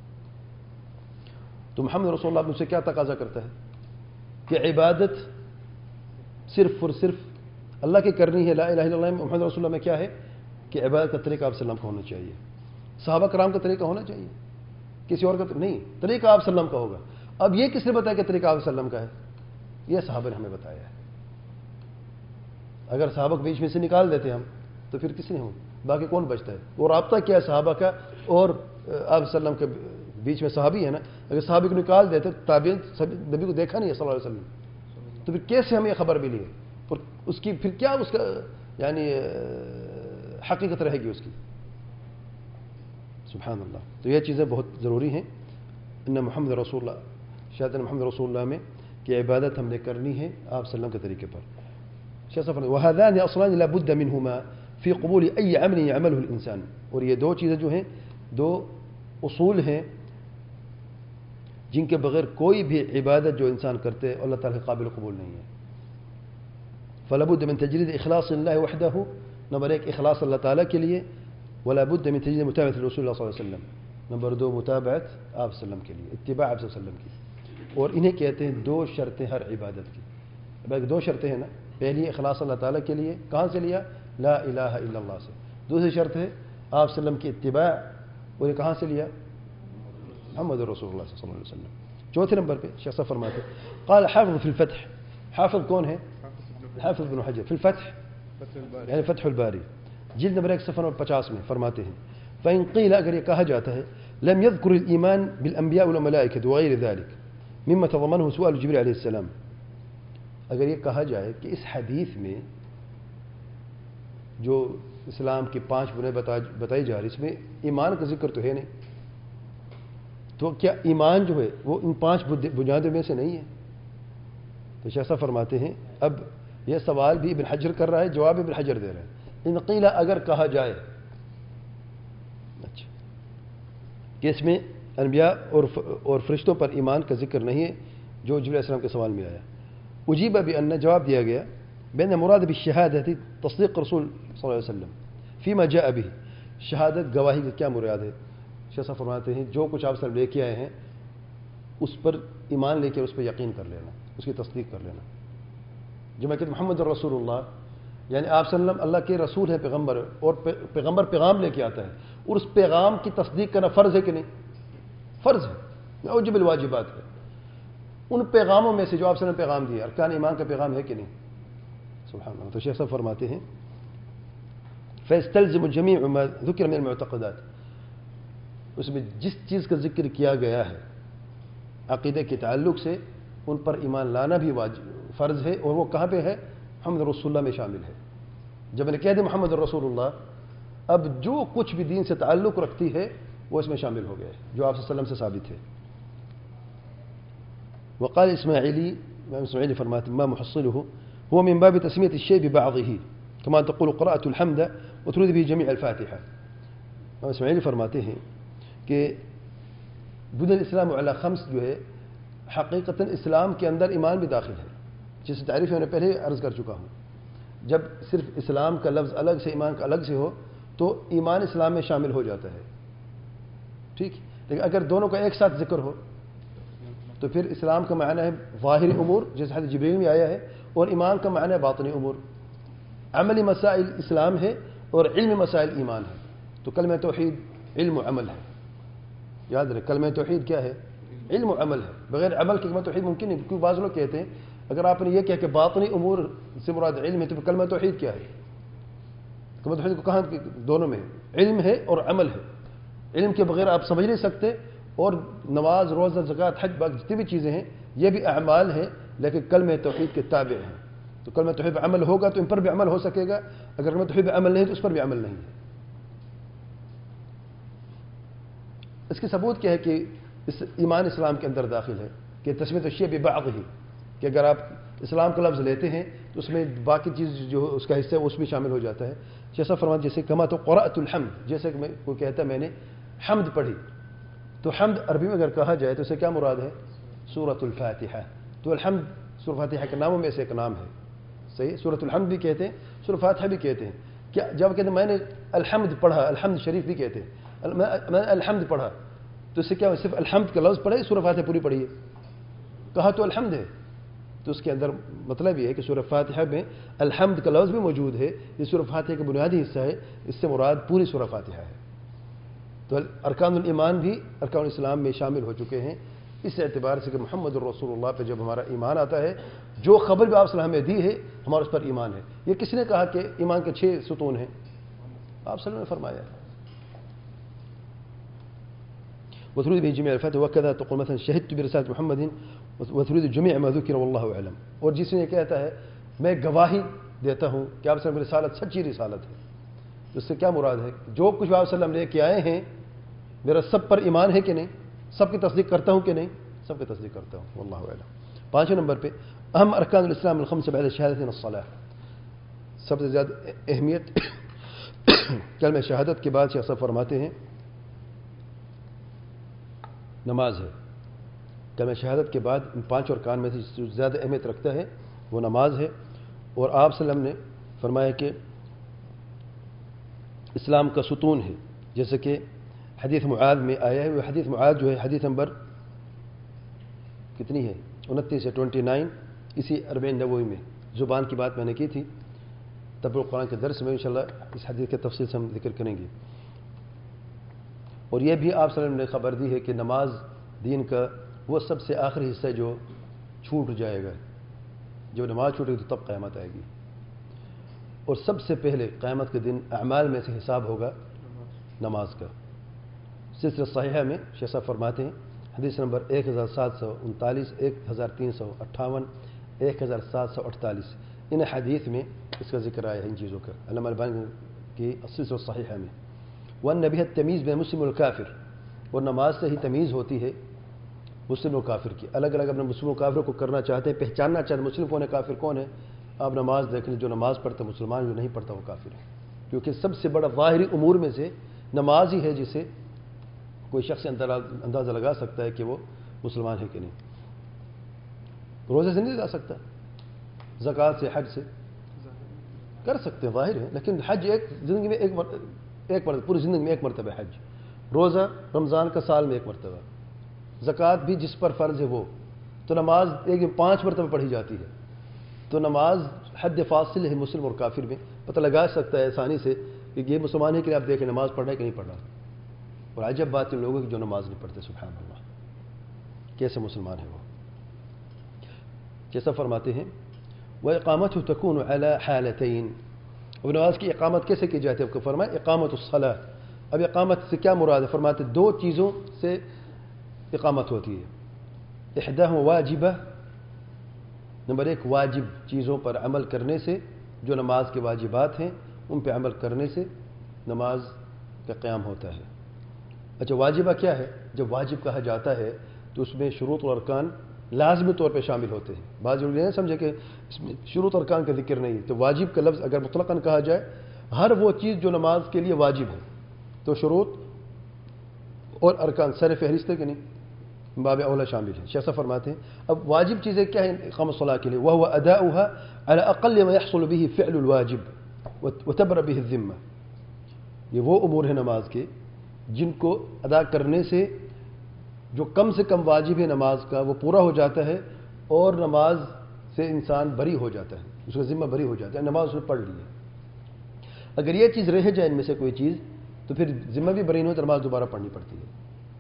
تو محمد رسول اللہ مجھ سے کیا تقاضا کرتا ہے کہ عبادت صرف اور صرف اللہ کی کرنی ہے، لا الہ الا اللہ محمد رسول اللہ میں کیا ہے کہ عبادت کا طریقہ آپ صلی اللہ علیہ وسلم کا ہونا چاہیے، صحابہ کرام کا طریقہ ہونا چاہیے، کسی اور کا نہیں، طریقہ آپ صلی اللہ علیہ وسلم کا ہوگا۔ اب یہ کس نے بتایا کہ طریقہ آپ صلی اللہ علیہ وسلم کا ہے؟ یہ صحابہ نے ہمیں بتایا ہے۔ اگر صحابہ کو بیچ میں سے نکال دیتے ہم تو پھر کس نے ہوں، باقی کون بچتا ہے؟ اور رابطہ کیا ہے صحابہ کا اور آپ صلی اللہ علیہ وسلم کے بیچ میں؟ صحابی ہے نا، اگر صحابی کو نکال دیتے، تابعین نبی کو دیکھا نہیں ہے صلی اللہ علیہ وسلم، تو پھر کیسے ہمیں یہ خبر ملی ہے؟ اور اس کی پھر کیا اس کا یعنی حقیقت رہے گی اس کی؟ سبحان اللہ۔ تو یہ چیزیں بہت ضروری ہیں۔ ان محمد رسول اللہ، شاید محمد رسول اللہ میں کہ عبادت ہم نے کرنی ہے آپ صلی اللہ علیہ وسلم کے طریقے پر۔ وهذان اصلان لا بد منهما في قبول اي عمل يعمله الانسان، اور یہ دو چیزیں جو ہیں، دو اصول ہیں جن کے بغیر کوئی بھی عبادت جو انسان کرتے اللہ تعالیٰ کے قابل قبول نہیں ہے۔ فلا بد من تجرید اخلاص اللہ وحدہ، نمبر ایک اخلاص اللہ تعالیٰ کے لیے، ولا بد من تجرید متابعت رسول اللہ صلی اللہ علیہ وسلم، نمبر دو متابعت آپ صلی اللہ علیہ وسلم کے لیے، اتباع آپ صلی اللہ علیہ وسلم کی۔ اور انہیں کہتے ہیں دو شرطیں ہر عبادت کی۔ اب دو شرطیں ہیں نا، پہلی اخلاص اللہ تعالیٰ کے لیے، کہاں سے لیا؟ لا الہ الا اللہ سے۔ دوسری شرط ہے آپ صلی اللہ علیہ وسلم کی اتباع، اور یہ کہاں سے لیا؟ محمد رسول اللہ صلی اللہ علیہ وسلم۔ چوتھے نمبر پہ شیخ صاحب فرماتے قال حافظ فی الفتح، حافظ کون ہے؟ حافظ بن حجر فی الفتح یعنی فتح الباری، جلد نمبر 1 صفحہ نمبر 50 میں فرماتے ہیں فإن قیل، اگر یہ کہا جاتا ہے لم يذكر الإيمان بالأنبياء والملائكة وغير ذلك مما تضمنه سؤال جبريل علیہ السلام، اگر یہ کہا جائے کہ اس حدیث میں جو اسلام کی 5 بنیادیں بتائی جا رہی اس میں ایمان کا ذکر تو ہے نہیں، تو کیا ایمان جو ہے وہ ان 5 بنیادوں میں سے نہیں ہے؟ تو شیخ صاحب فرماتے ہیں اب یہ سوال بھی ابن حجر کر رہا ہے، جواب ابن حجر دے رہا ہے۔ ان قیل، اگر کہا جائے اچھا کہ اس میں انبیاء اور فرشتوں پر ایمان کا ذکر نہیں ہے جو جبرائیل علیہ السلام کے سوال میں آیا، اجیب بان، جواب دیا گیا بین مراد بالشہادت تصدیق رسول صلی اللہ علیہ وسلم فیما جاء به، شہادت گواہی کا کیا مراد ہے؟ شیخ صاحب فرماتے ہیں جو کچھ آپ سب لے کے آئے ہیں اس پر ایمان لے کے اس پر یقین کر لینا، اس کی تصدیق کر لینا۔ جو میں کہتا ہوں محمد رسول اللہ یعنی آپ صلی اللہ علیہ وسلم اللہ کے رسول ہے، پیغمبر، اور پیغمبر پیغام لے کے آتا ہے، اور اس پیغام کی تصدیق کرنا فرض ہے کہ نہیں؟ فرض ہے، اوجب الواجبات ہے۔ ان پیغاموں میں سے جو آپ صلی اللہ علیہ وسلم پیغام دیا ارکان ایمان کا پیغام ہے کہ نہیں؟ سبحان اللہ۔ تو شیخ صاحب فرماتے ہیں فَيَسْتَلْزِمُ جَمِيعُ مَا ذُكِرَ مِنَ الْمُعْتَقَدَاتِ، اس میں جس چیز کا ذکر کیا گیا ہے عقیدے کے تعلق سے ان پر ایمان لانا بھی فرض ہے، اور وہ کہاں پہ ہے؟ محمد رسول اللہ میں شامل ہے۔ جب میں نے کہہ دیا محمد رسول اللہ، اب جو کچھ بھی دین سے تعلق رکھتی ہے وہ اس میں شامل ہو گیا ہے جو آپ صلی اللہ علیہ وسلم سے ثابت ہے۔ وقال اسماعیلی، امام اسماعیلی فرماتے ما محصله هو من باب تسمية الشيء ببعضه كما تقول قراءة الحمد وتريد به جميع الفاتحة۔ امام اسماعیلی فرماتے ہیں کہ بني الاسلام علی 5 جو ہے حقیقتاً اسلام کے اندر ایمان بھی داخل ہے، جس تعریف میں نے پہلے عرض کر چکا ہوں. جب صرف اسلام کا لفظ الگ سے ایمان کا الگ سے ہو تو ایمان اسلام میں شامل ہو جاتا ہے, ٹھیک. لیکن اگر دونوں کا ایک ساتھ ذکر ہو تو پھر اسلام کا معنی ہے ظاہری امور جیسے حدیث جبریل میں آیا ہے, اور ایمان کا معنی ہے باطنی امور. عملی مسائل اسلام ہے اور علمی مسائل ایمان ہے. تو کلمہ توحید علم و عمل ہے. یاد رکھ, کلمہ توحید کیا ہے؟ علم و عمل ہے. بغیر عمل کی کلمہ توحید ممکن نہیں. کیونکہ بعض لوگ کہتے ہیں اگر آپ نے یہ کہا کہ باطنی امور سے مراد علم ہے تو پھر کلمہ توحید کیا ہے؟ کلمہ توحید کو کہاں دونوں میں علم ہے اور عمل ہے. علم کے بغیر آپ سمجھ نہیں سکتے, اور نماز روزہ زکوٰۃ حج باقی جتنی بھی چیزیں ہیں یہ بھی اعمال ہیں لیکن کلمہ توحید کے تابع ہیں. تو کلمہ توحید عمل ہوگا تو ان پر بھی عمل ہو سکے گا, اگر کلمہ توحید عمل نہیں تو اس پر بھی عمل نہیں ہے. اس کی ثبوت کیا ہے کہ اس ایمان اسلام کے اندر داخل ہے کہ تسمیۃ الشیء ببعضہ, کہ اگر آپ اسلام کا لفظ لیتے ہیں تو اس میں باقی چیز جو اس کا حصہ ہے اس میں شامل ہو جاتا ہے. جیسا فرمایا جیسے کما تو قرأت الحمد, جیسے کہ کوئی کہتا ہے میں نے حمد پڑھی, تو حمد عربی میں اگر کہا جائے تو اسے کیا مراد ہے؟ سورۃ الفاتحہ. تو الحمد سورۃ الفاتحہ کے ناموں میں سے ایک نام ہے, صحیح. سورۃ الحمد بھی کہتے ہیں, سورۃ الفاتحہ بھی کہتے ہیں. کیا جب کہتے ہیں میں نے الحمد پڑھا, الحمد شریف بھی کہتے ہیں, میں نے الحمد پڑھا, تو اس سے کیا صرف الحمد کا لفظ پڑھے سورۃ الفاتحہ پوری پڑھی ہے؟ کہا تو الحمد ہے, تو اس کے اندر مطلب یہ ہے کہ سورۃ فاتحہ میں الحمد کا لفظ بھی موجود ہے. یہ سورۃ فاتحہ کا بنیادی حصہ ہے, اس سے مراد پوری سورۃ فاتحہ ہے. تو ارکان الایمان بھی ارکان اسلام میں شامل ہو چکے ہیں. اس اعتبار سے کہ محمد الرسول اللہ پہ جب ہمارا ایمان آتا ہے, جو خبر بھی آپ صلی اللہ علیہ وسلم ہمیں دی ہے ہمارا اس پر ایمان ہے. یہ کس نے کہا کہ ایمان کے 6 ستون ہیں؟ آپ صلی اللہ علیہ وسلم نے فرمایا. وتريد به جميع الفاتحة وكذا تقول مثلا شهدت برسالة محمد وتريد جميع ما ذكر والله أعلم. اور جس نے کہتا ہے میں گواہی دیتا ہوں کہ آپ صلی اللہ علیہ وسلم رسالت سچی رسالت ہے, تو اس سے کیا مراد ہے؟ جو کچھ آپ صلی اللہ علیہ وسلم لے کے آئے ہیں میرا سب پر ایمان ہے کہ نہیں؟ سب کی تصدیق کرتا ہوں کہ نہیں؟ سب کی تصدیق کرتا ہوں, واللہ اعلم. 5 نمبر پہ اہم ارکان الاسلام الخمسہ بعد الشہادتین الصلاۃ. سب سے زیادہ اہمیت کلمہ شہادت کے بعد شیخ صاحب فرماتے ہیں نماز ہے. کلمہ شہادت کے بعد ان 5 ارکان میں سے جو زیادہ اہمیت رکھتا ہے وہ نماز ہے. اور آپ صلی اللہ علیہ وسلم نے فرمایا کہ اسلام کا ستون ہے, جیسے کہ حدیث معاذ میں آیا ہے. وہ حدیث معاذ جو ہے حدیث نمبر کتنی ہے 29 سے 29 اسی 40 نبوی میں. زبان کی بات میں نے کی تھی, تدبر القرآن کے درس میں انشاءاللہ اس حدیث کے تفصیل سے ہم ذکر کریں گے. اور یہ بھی آپ صلی اللہ علیہ وسلم نے خبر دی ہے کہ نماز دین کا وہ سب سے آخری حصہ جو چھوٹ جائے گا. جب نماز چھوٹے گی تو تب قیامت آئے گی, اور سب سے پہلے قیامت کے دن اعمال میں سے حساب ہوگا نماز کا. سلسلہ صحیحہ میں شیخ صاحب فرماتے ہیں حدیث نمبر 1739, 1358, 1748 ان حدیث میں اس کا ذکر آیا ہے ان چیزوں کا علامہ البانی کی سلسلہ صحیحہ میں. والنبی التمیز بین مسلم والکافر, اور نماز سے ہی تمیز ہوتی ہے مسلم و کافر کی. الگ الگ اپنے مسلم و کافر کو کرنا چاہتے ہیں, پہچاننا چاہتے ہیں مسلم کون ہے کافر کون ہے. آپ نماز دیکھ لیں, جو نماز پڑھتا مسلمان, جو نہیں پڑھتا وہ کافر ہے. کیونکہ سب سے بڑا ظاہری امور میں سے نماز ہی ہے جسے کوئی شخص اندازہ لگا سکتا ہے کہ وہ مسلمان ہے کہ نہیں. روزے سے نہیں لگا سکتا, زکوٰۃ سے حج سے کر سکتے ہیں ظاہر ہے, لیکن حج ایک زندگی میں ایک مرتبہ, پوری زندگی میں ایک مرتبہ حج. روزہ رمضان کا سال میں ایک مرتبہ, زکوٰۃ بھی جس پر فرض ہے وہ. تو نماز ایک دن 5 مرتبہ پڑھی جاتی ہے. تو نماز حد فاصل ہے مسلم اور کافر میں. پتہ لگا سکتا ہے آسانی سے کہ یہ مسلمان ہے کہ آپ دیکھیں نماز پڑھ رہا ہے کہ نہیں پڑھ رہا. اور عجب بات ان لوگوں کی جو نماز نہیں پڑھتے, سبحان اللہ, کیسے مسلمان ہے وہ. جیسا فرماتے ہیں وَإِقَامَتُهُ تَكُونُ عَلَى حَالَتَيْن, اور نماز کی اقامت کیسے کی جاتی ہے؟ آپ کو فرمایا اقامت الصلاۃ. اب اقامت سے کیا مراد ہے؟ فرماتے 2 چیزوں سے اقامت ہوتی ہے. احداہم واجبہ, نمبر 1 واجب چیزوں پر عمل کرنے سے, جو نماز کے واجبات ہیں ان پہ عمل کرنے سے نماز کا قیام ہوتا ہے. اچھا واجبہ کیا ہے؟ جب واجب کہا جاتا ہے تو اس میں شروط اور ارکان لازمی طور پہ شامل ہوتے ہیں. بعض لوگ یہ نہیں سمجھے کہ اس میں شروط ارکان کا ذکر نہیں. تو واجب کا لفظ اگر مطلقاً کہا جائے ہر وہ چیز جو نماز کے لیے واجب ہے, تو شروط اور ارکان سر فہرست ہے کہ نہیں؟ باب اولا شامل ہے. شیخ صاحب فرماتے ہیں اب واجب چیزیں کیا ہیں اقامۃ الصلاۃ کے لیے؟ وهو اداؤها على اقل ما يحصل به فعل الواجب وتبرأ به الذمہ. یہ وہ امور ہیں نماز کے جن کو ادا کرنے سے جو کم سے کم واجب ہے نماز کا وہ پورا ہو جاتا ہے اور نماز سے انسان بری ہو جاتا ہے, اس کا ذمہ بری ہو جاتا ہے, نماز اس نے پڑھ لی ہے. اگر یہ چیز رہ جائے ان میں سے کوئی چیز تو پھر ذمہ بھی بری نہیں ہو تو نماز دوبارہ پڑھنی پڑتی ہے.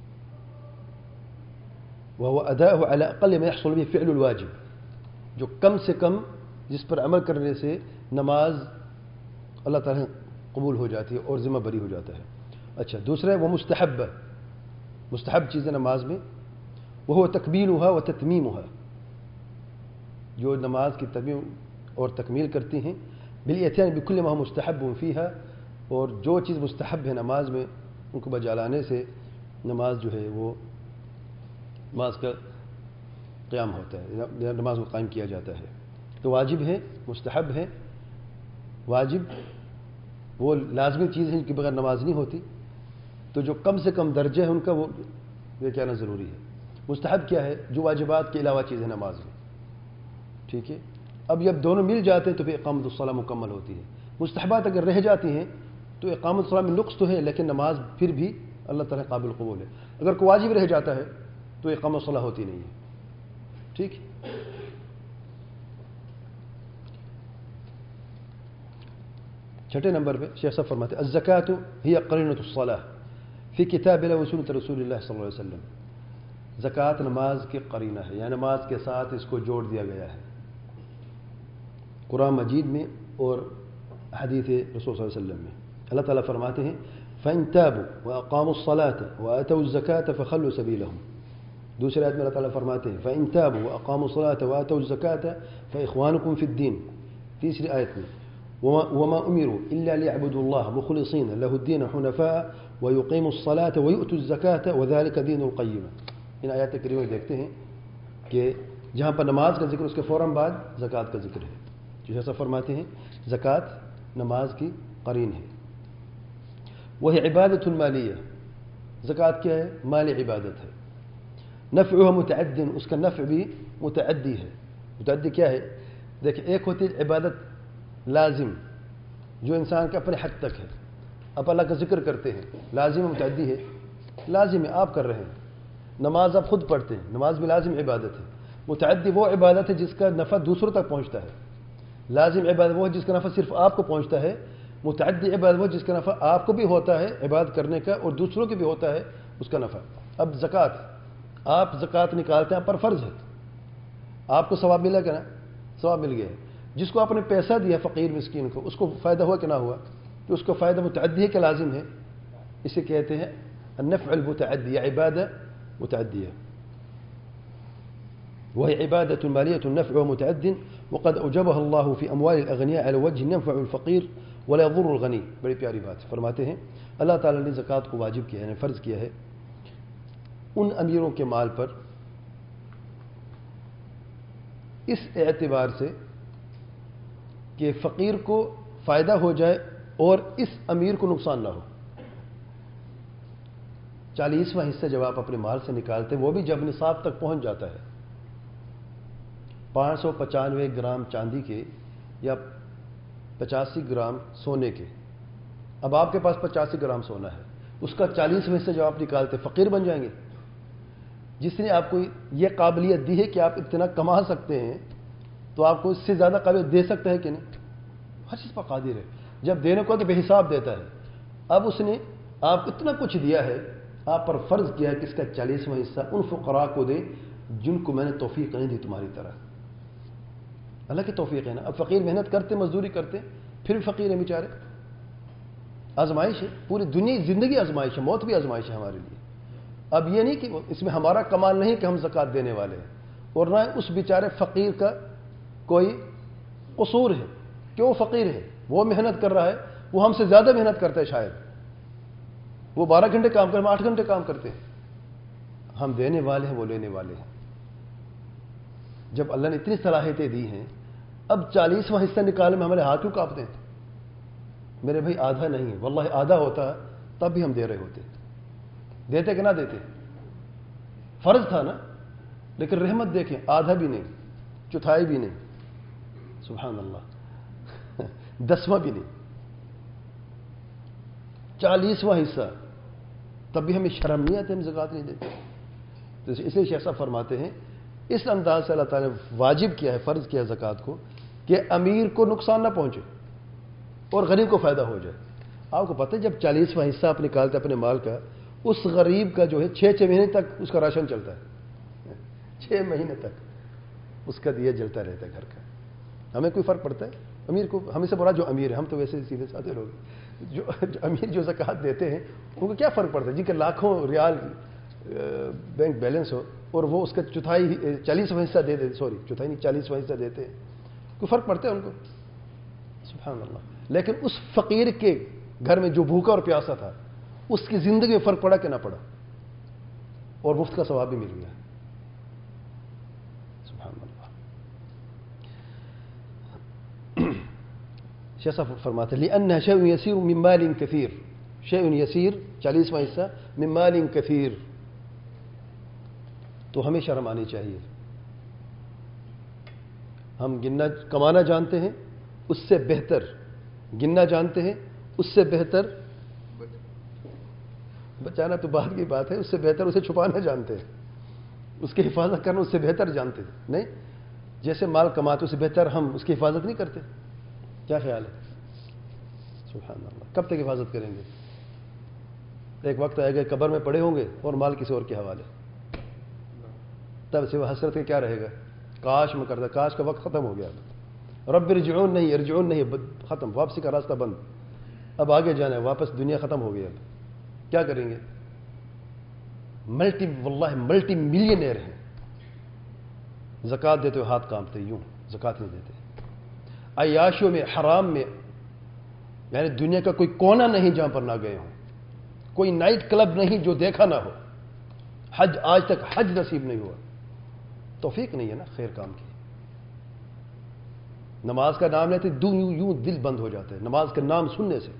وهو اداؤه على اقل ما يحصل به فعل الواجب, جو کم سے کم جس پر عمل کرنے سے نماز اللہ تعالیٰ قبول ہو جاتی ہے اور ذمہ بری ہو جاتا ہے. اچھا دوسرا وہ مستحب, مستحب چیزیں نماز میں وہ تکمیلها و تتمیمها, جو نماز کی تکمیل اور تکمیل کرتی ہیں بالاتیان بکل ما هو مستحب فیها, اور جو چیز مستحب ہے نماز میں ان کو بجا لانے سے نماز جو ہے وہ نماز کا قیام ہوتا ہے, نماز کو قائم کیا جاتا ہے. تو واجب ہے, مستحب ہے. واجب وہ لازمی چیز ہے کہ بغیر نماز نہیں ہوتی, تو جو کم سے کم درجہ ہے ان کا وہ یہ کہنا ضروری ہے. مستحب کیا ہے؟ جو واجبات کے علاوہ چیزیں نماز میں, ٹھیک ہے. اب جب دونوں مل جاتے ہیں تو پھر اقامۃ الصلاۃ مکمل ہوتی ہے. مستحبات اگر رہ جاتی ہیں تو اقامۃ الصلاۃ میں نقص تو ہے لیکن نماز پھر بھی اللہ تعالیٰ قابل قبول ہے. اگر کوئی واجب رہ جاتا ہے تو اقامۃ الصلاۃ ہوتی نہیں ہے, ٹھیک. چھٹے نمبر پہ شیخ صاحب فرماتے ہیں الزکاۃ ہی قرینۃ الصلاۃ فی کتاب اللہ و سنت رسول اللہ صلی اللہ علیہ وسلم. زکوٰۃ نماز کی قرینہ ہے, یا نماز کے ساتھ اس کو جوڑ دیا گیا ہے قرآن مجید میں اور حدیث رسول صلی اللہ علیہ وسلم میں. اللہ تعالیٰ فرماتے ہیں فَإِن تَابُوا وَأَقَامُوا الصَّلَاةَ وَآتَوُا الزَّكَاةَ فَخَلُّوا سَبِيلَهُمْ. دوسرے آیت میں اللہ تعالیٰ فرماتے ہیں فَإِن تَابُوا وَأَقَامُوا الصَّلَاةَ وَآتَوُا الزَّكَاةَ فَإِخْوَانُكُمْ فِي الدِّينِ. تیسری آیت میں وما امروا الا ليعبدوا الله مخلصين له الدين حنفاء ويقيموا الصلاه ويؤتوا الزكاه وذلك دين القيمه. ان آیات کریمہ میں دیکھتے ہیں کہ جہاں پر نماز کا ذکر اس کے فوراً بعد زکوٰۃ کا ذکر ہے. جیسا فرماتے ہیں زکوٰۃ نماز کی قرین ہے. وہی عبادت مالیہ, زکوٰۃ کیا ہے؟ مالی عبادت ہے. نفعها متعد, اس کا نفع بھی متعدی ہے. متعدی کیا ہے؟ دیکھیں, ایک ہوتی ہے عبادت لازم جو انسان کے اپنے حد تک ہے, اب اللہ کا ذکر کرتے ہیں, لازم متعدی ہے. لازم ہے آپ کر رہے ہیں, نماز آپ خود پڑھتے ہیں, نماز بھی لازم عبادت ہے. متعدی وہ عبادت ہے جس کا نفع دوسروں تک پہنچتا ہے. لازم عبادت وہ ہے جس کا نفع صرف آپ کو پہنچتا ہے. متعدی عبادت وہ جس کا نفع آپ کو بھی ہوتا ہے عبادت کرنے کا اور دوسروں کو بھی ہوتا ہے اس کا نفع. اب زکوٰۃ, آپ زکوٰۃ نکالتے ہیں, آپ پر فرض ہے, آپ کو ثواب ملا کہ نا؟ ثواب مل گیا ہے. جس کو آپ نے پیسہ دیا فقیر مسکین کو, اس کو فائدہ ہوا کہ نہ ہوا؟ کہ اس کو فائدہ متعدی ہے کہ لازم ہے؟ اسے کہتے ہیں النفع المتعدی یا عبادہ متعدیہ. وهي عبادة مالية نفعها متعد وقد أوجبها الله في أموال الأغنياء على وجه ينفع الفقير ولا يضر الغني. بڑی پیاری بات فرماتے ہیں اللہ تعالیٰ نے زکوٰۃ کو واجب کیا ہے, فرض کیا ہے ان امیروں کے مال پر اس اعتبار سے کہ فقیر کو فائدہ ہو جائے اور اس امیر کو نقصان نہ ہو. 40واں حصہ جب آپ اپنے مال سے نکالتے ہیں وہ بھی جب نصاب تک پہنچ جاتا ہے 595 گرام چاندی کے یا 85 گرام سونے کے, اب آپ کے پاس 85 گرام سونا ہے, اس کا 40واں حصہ جب آپ نکالتے فقیر بن جائیں گے. جس نے آپ کو یہ قابلیت دی ہے کہ آپ اتنا کما سکتے ہیں تو آپ کو اس سے زیادہ قابلیت دے سکتا ہے کہ نہیں؟ ہر چیز پر قادر ہے. جب دینے کو تو بے حساب دیتا ہے. اب اس نے آپ کو اتنا کچھ دیا ہے, آپ پر فرض کیا ہے کہ اس کا 40واں حصہ ان فقراء کو دے جن کو میں نے توفیق نہیں دی تمہاری طرح. اللہ کی توفیق ہے نا. اب فقیر محنت کرتے, مزدوری کرتے, پھر بھی فقیر ہیں بیچارے. آزمائش ہے, پوری دنیا زندگی آزمائش ہے, موت بھی آزمائش ہے ہمارے لیے. اب یہ نہیں کہ اس میں ہمارا کمال نہیں کہ ہم زکوٰۃ دینے والے ہیں, اور نہ اس بیچارے فقیر کا کوئی قصور ہے کہ وہ فقیر ہے, وہ محنت کر رہا ہے, وہ ہم سے زیادہ محنت کرتا ہے شاید, وہ 12 گھنٹے کام کرتے ہیں, ہم 8 گھنٹے کام کرتے ہیں. ہم دینے والے ہیں, وہ لینے والے ہیں. جب اللہ نے اتنی صلاحیتیں دی ہیں, اب 40واں حصہ نکالنے میں ہمارے ہاتھ کیوں کانپتے ہیں؟ میرے بھائی آدھا نہیں ہے, واللہ آدھا ہوتا تب بھی ہم دے رہے ہوتے. دیتے کہ نہ دیتے؟ فرض تھا نا، لیکن رحمت دیکھیں، آدھا بھی نہیں، چوتھائی بھی نہیں، سبحان اللہ، 10واں بھی نہیں، 40واں حصہ، تب بھی ہمیں شرم نہیں آتی، ہم زکوٰۃ نہیں دیتے. تو اس لیے شیخ صاحب فرماتے ہیں اس انداز سے اللہ تعالیٰ نے واجب کیا ہے، فرض کیا ہے زکوٰۃ کو، کہ امیر کو نقصان نہ پہنچے اور غریب کو فائدہ ہو جائے. آپ کو پتہ ہے جب 40واں حصہ آپ نکالتے اپنے مال کا، اس غریب کا جو ہے 6 مہینے تک اس کا راشن چلتا ہے، 6 مہینے تک اس کا دیا جلتا رہتا ہے گھر کا. ہمیں کوئی فرق پڑتا ہے؟ امیر کو، ہمیں سے بڑا جو امیر ہے، ہم تو ویسے سیدھے سادے لوگ، جو امیر جو زکوٰۃ دیتے ہیں ان کو کیا فرق پڑتا ہے؟ جن کے لاکھوں ریال بینک بیلنس ہو اور وہ اس کا چوتھائی 40واں حصہ دے دیتے، سوری چوتھائی نہیں 40واں حصہ دیتے ہیں، کوئی فرق پڑتا ہے ان کو؟ سبحان اللہ. لیکن اس فقیر کے گھر میں جو بھوکا اور پیاسا تھا، اس کی زندگی میں فرق پڑا کہ نہ پڑا، اور مفت کا ثواب بھی مل گیا. سبحان اللہ. شیخ صاحب فرماتے ہیں لأنها شيء يسير من مال كثير، شيء يسير 40واں حصہ من مال كثير. تو ہمیں شرم آنی چاہیے. ہم گننا کمانا جانتے ہیں، اس سے بہتر گننا جانتے ہیں، اس سے بہتر بچانا تو بعد کی بات ہے، اس سے بہتر اسے چھپانا جانتے ہیں، اس کی حفاظت کرنا اس سے بہتر جانتے ہیں. نہیں، جیسے مال کماتے اس سے بہتر ہم اس کی حفاظت نہیں کرتے. کیا خیال ہے؟ سبحان اللہ. کب تک حفاظت کریں گے؟ ایک وقت آئے گا قبر میں پڑے ہوں گے اور مال کسی اور کے حوالے، تب سے وہ حسرت کے کیا رہے گا؟ کاش میں کرتا، کاش کا وقت ختم ہو گیا. رب ارجعون نہیں، ارجعون نہیں، ختم، واپسی کا راستہ بند. اب آگے جانا ہے، واپس دنیا ختم ہو گئی. اب کیا کریں گے؟ واللہ ملٹی ملینئر ہیں، زکوٰۃ دیتے ہوئے ہاتھ کانپتے، یوں زکوٰۃ نہیں دیتے. عیاشیوں میں، حرام میں، یعنی دنیا کا کوئی کونا نہیں جہاں پر نہ گئے ہوں، کوئی نائٹ کلب نہیں جو دیکھا نہ ہو. حج، آج تک حج نصیب نہیں ہوا، توفیق نہیں ہے نا خیر کام کی. نماز کا نام لیتے یوں دل بند ہو جاتا ہے، نماز کا نام سننے سے.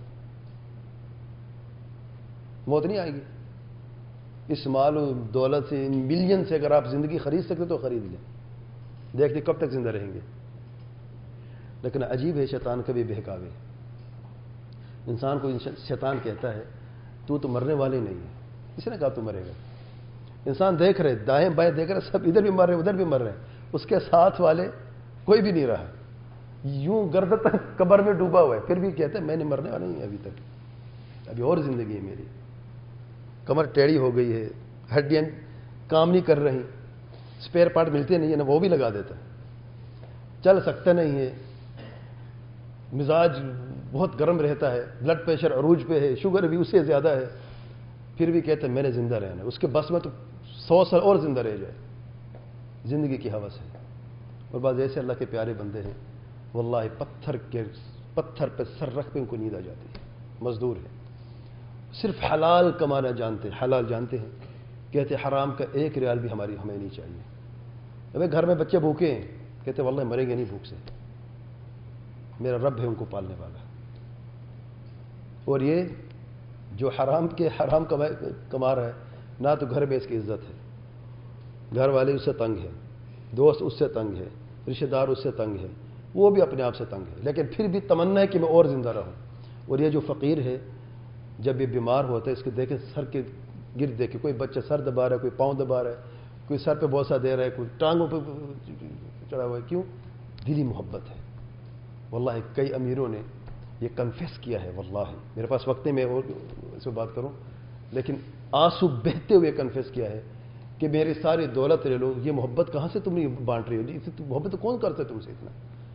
موت نہیں آئے گی؟ اس مال و دولت سے، ان ملین سے اگر آپ زندگی خرید سکتے تو خرید لیں، دیکھتے کب تک زندہ رہیں گے. لیکن عجیب ہے، شیطان کبھی بہکاوے. انسان کو شیطان کہتا ہے تو مرنے والے نہیں ہے. کسی نے کہا تو مرے گا. انسان دیکھ رہے، دائیں بائیں دیکھ رہے، سب ادھر بھی مر رہے ادھر بھی مر رہے ہیں، اس کے ساتھ والے کوئی بھی نہیں رہا، یوں گردن تک قبر میں ڈوبا ہوا ہے، پھر بھی کہتے ہیں میں نے مرنے والا نہیں ابھی تک، ابھی اور زندگی ہے میری. کمر ٹیڑھی ہو گئی ہے، ہڈیاں کام نہیں کر رہی، اسپیئر پارٹ ملتے نہیں ہیں نا، وہ بھی لگا دیتا ہے. چل سکتا نہیں ہے، مزاج بہت گرم رہتا ہے، بلڈ پریشر عروج پہ ہے، شوگر بھی اس سے زیادہ ہے، پھر بھی کہتے ہیں میں نے زندہ رہنا. اس کے بس میں تو 100 سال اور زندہ رہ جائے، زندگی کی ہوس ہے. اور بعض ایسے اللہ کے پیارے بندے ہیں، واللہ پتھر پہ سر رکھ پہ ان کو نیند آ جاتی ہے. مزدور ہے، صرف حلال کمانا جانتے ہیں، حلال جانتے ہیں، کہتے ہیں حرام کا 1 ریال بھی ہمیں نہیں چاہیے. ابھی گھر میں بچے بھوکے ہیں، کہتے ہیں واللہ مریں گے نہیں بھوک سے، میرا رب ہے ان کو پالنے والا. اور یہ جو حرام کما رہا ہے، نہ تو گھر میں اس کی عزت ہے، گھر والے اس سے تنگ ہے، دوست اس سے تنگ ہے، رشتہ دار اس سے تنگ ہے، وہ بھی اپنے آپ سے تنگ ہے، لیکن پھر بھی تمنا ہے کہ میں اور زندہ رہوں. اور یہ جو فقیر ہے، جب یہ بیمار ہوتا ہے، اس کے دیکھیں سر کے گرد دیکھیں، کوئی بچہ سر دبا رہا ہے، کوئی پاؤں دبا رہا ہے، کوئی سر پہ بوسہ دے رہا ہے، کوئی ٹانگوں پہ چڑھا ہوا ہے. کیوں؟ دلی محبت ہے. واللہ کئی امیروں نے یہ کنفیس کیا ہے، واللہ میرے پاس وقت نہیں میں اور اس پہ بات کروں، لیکن آنسو بہتے ہوئے کنفیس کیا ہے کہ میری ساری دولت لے لو، یہ محبت کہاں سے تم نے بانٹ رہی ہو؟ اسے محبت تو کون کرتا ہے تم سے اتنا؟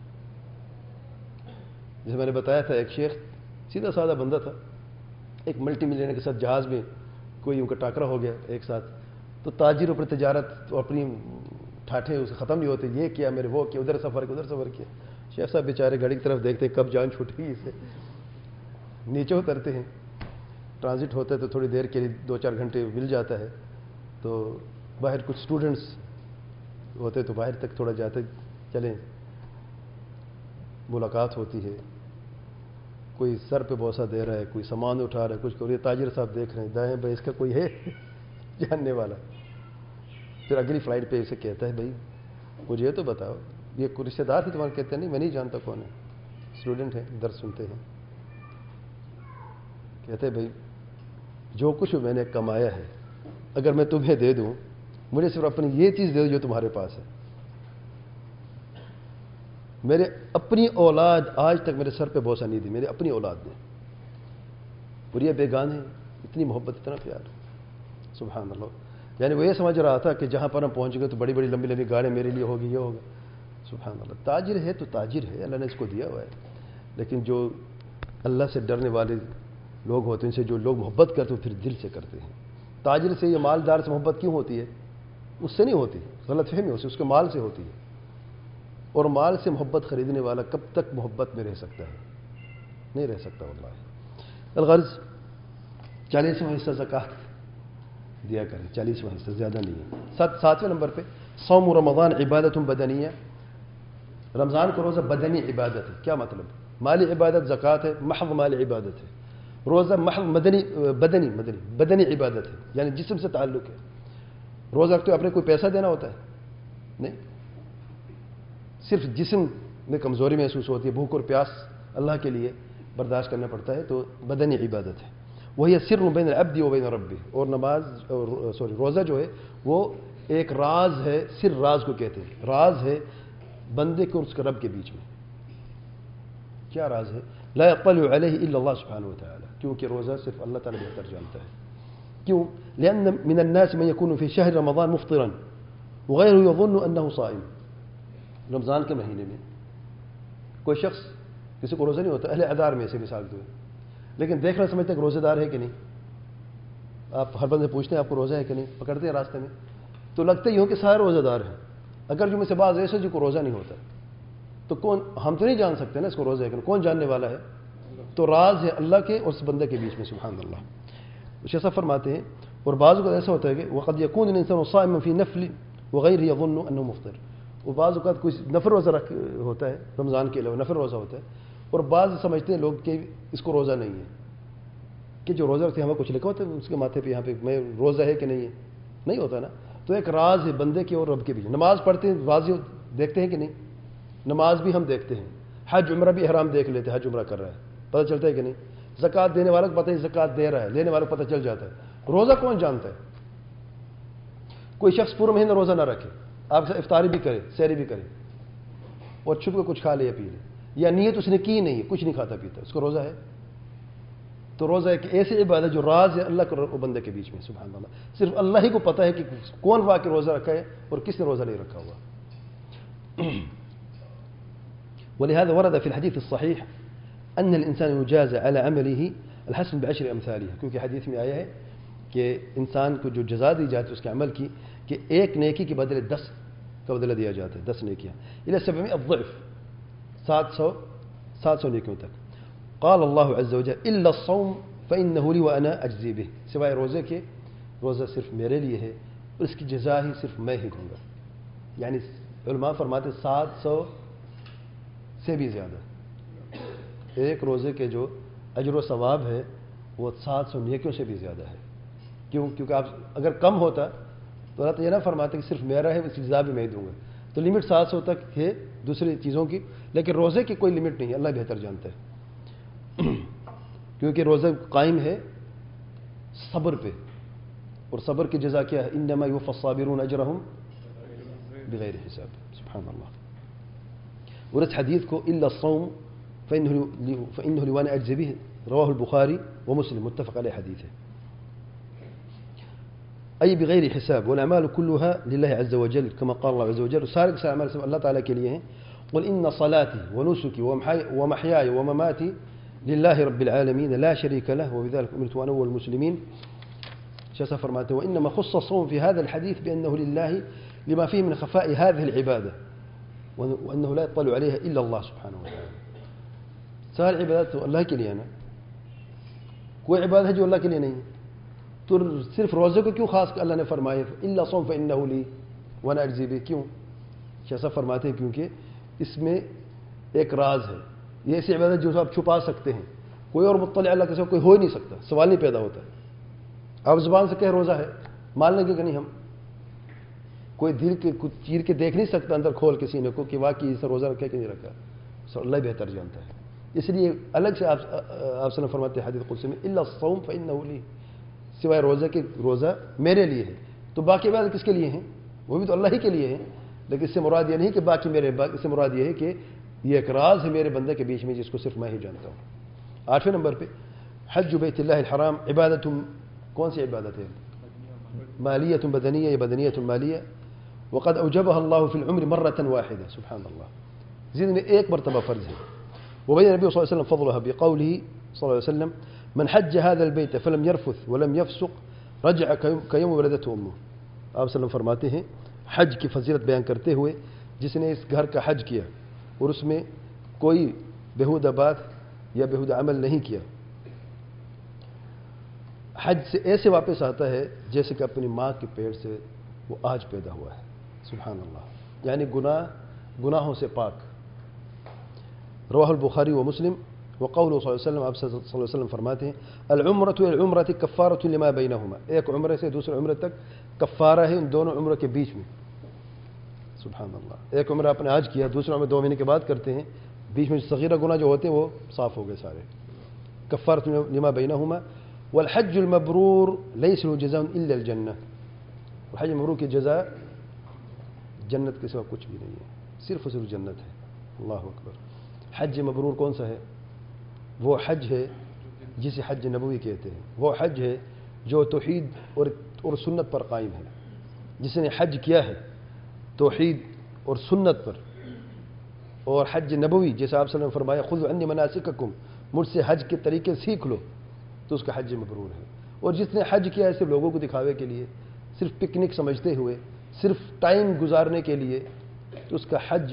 جیسے میں نے بتایا تھا، ایک شیخ سیدھا سادہ بندہ تھا، ایک ملٹی ملینئر کے ساتھ جہاز میں کوئی ان کا ٹاکرا ہو گیا ایک ساتھ، تو تاجروں پر تجارت تو اپنی ٹھاٹھیں اسے ختم نہیں ہوتے، یہ کیا میرے، وہ کیا، ادھر سفر کیا. شیخ صاحب بیچارے گھڑی کی طرف دیکھتے کب جان چھوٹے گی اسے، نیچے اترتے ہیں، ٹرانزٹ ہوتا ہے تو تھوڑی دیر کے لیے 2-4 گھنٹے مل جاتا ہے، تو باہر کچھ اسٹوڈنٹس ہوتے تو باہر تک تھوڑا جاتے، چلیں ملاقات ہوتی ہے، کوئی سر پہ بوسہ دے رہا ہے، کوئی سامان اٹھا رہا ہے، کچھ یہ تاجر صاحب دیکھ رہے ہیں دائیں بائیں، اس کا کوئی ہے جاننے والا. پھر اگلی فلائٹ پہ اسے کہتا ہے بھائی مجھے یہ تو بتاؤ یہ کوئی رشتے دار تھے تمہارے؟ کہتے ہیں نہیں میں نہیں جانتا کون ہے، اسٹوڈنٹ ہیں درس سنتے ہیں. کہتے ہیں بھائی جو کچھ میں نے کمایا ہے اگر میں تمہیں دے دوں، مجھے صرف اپنی یہ چیز دے دو جو تمہارے پاس ہے. میرے اپنی اولاد آج تک میرے سر پہ بوسہ نہیں دی، میری اپنی اولاد نے. اور یہ بیگانے اتنی محبت اتنا پیار، سبحان اللہ. یعنی وہ یہ سمجھ رہا تھا کہ جہاں پر ہم پہنچ گئے تو بڑی بڑی لمبی لمبی گاڑیاں میرے لیے ہوگی، یہ ہوگا. سبحان اللہ. تاجر ہے تو تاجر ہے، اللہ نے اس کو دیا ہوا ہے. لیکن جو اللہ سے ڈرنے والے لوگ ہوتے ہیں، ان سے جو لوگ محبت کرتے ہیں پھر دل سے کرتے ہیں. تاجر سے یا مالدار سے محبت کیوں ہوتی ہے؟ اس سے نہیں ہوتی، غلط فہمی ہوتی ہے، اس کے مال سے ہوتی ہے. اور مال سے محبت خریدنے والا کب تک محبت میں رہ سکتا ہے؟ نہیں رہ سکتا واللہ. الغرض 40واں حصہ زکوٰۃ دیا کریں، 40واں حصہ، زیادہ نہیں ہے. 7ویں نمبر پہ صوم رمضان عبادت بدنیہ. رمضان کا روزہ بدنی عبادت ہے. کیا مطلب؟ مالی عبادت زکوٰۃ ہے، محض مالی عبادت ہے. روزہ محض بدنی عبادت ہے، یعنی جسم سے تعلق ہے. روزہ تو اپنے کوئی پیسہ دینا ہوتا ہے نہیں، صرف جسم میں کمزوری محسوس ہوتی ہے، بھوک اور پیاس اللہ کے لیے برداشت کرنا پڑتا ہے، تو بدنی عبادت ہے. وہی سر بین العبد و بین ربہ. اور نماز روزہ جو ہے وہ ایک راز ہے. سر راز کو کہتے ہیں، راز ہے بندے کو اور اس کے رب کے بیچ میں. کیا راز ہے؟ لا يطلع علیہ الا اللہ سبحانہ وتعالی. کیونکہ روزہ صرف اللہ تعالی بہتر جانتا ہے. کیوں؟ لأن من الناس من يكون في شهر رمضان مفطرا وغيره يظن انه صائم. رمضان کے مہینے میں کوئی شخص کسی کو روزہ نہیں ہوتا، اہل اعذار میں سے مثال دو، لیکن دیکھ رہا سمجھتے ہیں کہ روزے دار ہے کہ نہیں. آپ ہر بندے پوچھتے ہیں آپ کو روزہ ہے کہ نہیں، پکڑتے ہیں راستے میں تو لگتے ہی ہو کہ سارے روزے دار ہیں. اگر جو میں سے بعض ایسے جو کو روزہ نہیں ہوتا تو کون، ہم تو نہیں جان سکتے نا اس کو روزہ ہے کہ نہیں، کون جاننے والا ہے؟ تو راز ہے اللہ کے اور اس بندے کے بیچ میں. سبحان اللہ. کچھ ایسا فرماتے ہیں. اور بعض اوقات ایسا ہوتا ہے کہ وقد يكون الانسان صائما في نفل وغيره يظن انه مفطر. وہ بعض اوقات کوئی نفل روزہ ہوتا ہے، رمضان کے علاوہ نفل روزہ ہوتا ہے، اور بعض سمجھتے ہیں لوگ کہ اس کو روزہ نہیں ہے، کہ جو روزہ رکھتے ہیں ہمیں کچھ لکھا ہوتا ہے اس کے ماتھے پہ یہاں پہ میں روزہ ہے کہ نہیں ہے، نہیں ہوتا نا. تو ایک راز ہے بندے کے اور رب کے بیچ. نماز پڑھتے ہیں واضح دیکھتے ہیں کہ نہیں، نماز بھی ہم دیکھتے ہیں. حج عمرہ بھی احرام دیکھ لیتے ہیں، حج عمرہ کر رہا ہے پتہ چلتا ہے کہ نہیں. زکوٰۃ دینے والا کو پتہ ہے زکوٰۃ دے رہا ہے، لینے والا کو پتہ چل جاتا ہے. روزہ کون جانتا ہے؟ کوئی شخص پورا مہینہ روزہ نہ رکھے، آپ سے افطاری بھی کرے، سحری بھی کرے، اور چھپ کے کچھ کھا لے یا پی لے، یا نیت اس نے کی نہیں ہے، کچھ نہیں کھاتا پیتا، اس کو روزہ ہے؟ تو روزہ ایک ایسی عبادت جو راز ہے اللہ کو بندے کے بیچ میں. سبحان اللہ. صرف اللہ ہی کو پتہ ہے کہ کون واقعی روزہ رکھا ہے اور کس نے روزہ نہیں رکھا ہوا. ولهذا ورد في الحديث الصحيح أن الإنسان يجازى على عمله الحسن بعشر أمثالها. کیونکہ حدیث میں آیا ہے کہ انسان کو جو جزا دی جاتی ہے اس کے عمل کی، کہ ایک نیکی کے بدلے 10 کا بدلہ دیا جاتا ہے، 10 نیکیاں. إلى 700 الضعف، 700 نیکیوں تک. قال اللہ عز وجل إلا الصوم فإنه لي وأنا أجزي به. سوائے روزے کے، روزہ صرف میرے لیے ہے اور اس کی جزا ہی صرف میں ہی دوں گا. یعنی علماء فرماتے 700 سے بھی زیادہ. ایک روزے کے جو اجر و ثواب ہے وہ 700 نیکیوں سے بھی زیادہ ہے. کیوں؟ کیونکہ آپ اگر کم ہوتا تو اللہ تو یہ نہ فرماتے کہ صرف میرا ہے اس کی جزا بھی میں ہی دوں گا. تو لمٹ 700 تک ہے دوسری چیزوں کی، لیکن روزے کی کوئی لمٹ نہیں ہے، اللہ بہتر جانتا ہے. کیونکہ روزہ قائم ہے صبر پہ، اور صبر کی جزا کیا ہے؟ انما یوفی الصابرون اجرهم بغیر حساب. سبحان اللہ. اور اس حدیث کو الا الصوم فانه لي وانا اجزي به رواه البخاري ومسلم متفق علیہ حدیث ہے. أي بغير حساب. والأعمال كلها لله عز وجل كما قال الله عز وجل. سارق أعمال الله تعالى کے لیے ہیں. قل إن صلاتي ونسكي ومحياي ومماتي لله رب العالمين لا شريك له وبذلك أمرت وأنا أول المسلمين. شاسا فرماته وإنما خص الصوم في هذا الحديث بأنه لله لما فيه من خفاء هذه العبادة وأنه لا يطلع عليها إلا الله سبحانه وتعالى. سارے عبادت تو اللہ کے لیے ہے نا، کوئی عبادت ہے جو اللہ کے لیے نہیں. تو صرف روزے کو کیوں خاص اللہ نے فرمایا الا صوم فانه لي وانا اجزي به؟ کیوں؟ ایسا فرماتے ہیں کیونکہ اس میں ایک راز ہے. یہ ایسی عبادت جو آپ چھپا سکتے ہیں، کوئی اور مطلع اللہ کے سوا کوئی ہو ہی نہیں سکتا، سوال نہیں پیدا ہوتا ہے. آپ زبان سے کہہ روزہ ہے، مان لیں گے کہ نہیں ہم؟ کوئی دل کے کچھ چیر کے دیکھ نہیں سکتا اندر کھول کے سینے کو کہ واقعی اسے روزہ رکھا کہ نہیں رکھا، سو اللہ بہتر جانتا ہے. اس لیے الگ سے آپ سے فرماتے ہیں حدیث قدسی میں الا الصوم فانه لی، سوائے روزہ کے روزہ میرے لیے ہے. تو باقی عبادت کس کے لیے ہیں؟ وہ بھی تو اللہ ہی کے لیے ہیں. لیکن اس سے مراد یہ نہیں کہ باقی میرے، اس سے مراد یہ ہے کہ یہ ایک راز ہے میرے بندے کے بیچ میں جس کو صرف میں ہی جانتا ہوں. 8ویں نمبر پہ حج بیت اللہ الحرام عبادت، کون سی عبادت ہے؟ مالیۃ بدنیہ یا بدنیۃ مالیہ. وقد اوجبها اللہ فی العمر مرۃ واحدہ، سبحان اللہ، زندگی میں ایک مرتبہ فرض ہے. وبين النبي صلى الله عليه وسلم فضلها بقوله صلى الله عليه وسلم من حج هذا البيت فلم يرفث ولم يفسق رجع كيوم ولدته امه. آپ صلی اللہ علیہ وسلم فرماتے ہیں حج کی فضیلت بیان کرتے ہوئے، جس نے اس گھر کا حج کیا اور اس میں کوئی بیہودہ بات یا بیہودہ عمل نہیں کیا، حج سے ایسے واپس آتا ہے جیسے کہ اپنی ماں کے پیٹ سے وہ آج پیدا ہوا ہے. سبحان اللہ، یعنی گناہوں سے پاک. رواہ البخاری و مسلم. وقوله صلی اللہ علیہ وسلم، آپ صلی اللہ علیہ وسلم فرماتے ہیں العمرۃ العمرۃ کفارۃ لما بینہما، ایک عمرے سے دوسرے عمرے تک کفارہ ہے ان دونوں عمروں کے بیچ میں. سبحان اللہ، ایک عمرہ آپ نے آج کیا، دوسرا عمرہ 2 مہینے کے بعد کرتے ہیں، بیچ میں صغیرہ گناہ جو ہوتے ہیں وہ صاف ہو گئے سارے. کفارۃ لما بینہما. والحج المبرور لیس له جزاء الا الجنہ، حج مبرور کی جزا جنت کے سوا کچھ بھی نہیں ہے، صرف اور صرف جنت ہے. اللہ اکبر. حج مبرور کون سا ہے؟ وہ حج ہے جسے حج نبوی کہتے ہیں. وہ حج ہے جو توحید اور سنت پر قائم ہے. جس نے حج کیا ہے توحید اور سنت پر، اور حج نبوی جیسے آپ صلی اللہ علیہ وسلم نے فرمایا خذوا عنی مناسککم، مجھ سے حج کے طریقے سیکھ لو، تو اس کا حج مبرور ہے. اور جس نے حج کیا ہے صرف لوگوں کو دکھاوے کے لیے، صرف پکنک سمجھتے ہوئے، صرف ٹائم گزارنے کے لیے، تو اس کا حج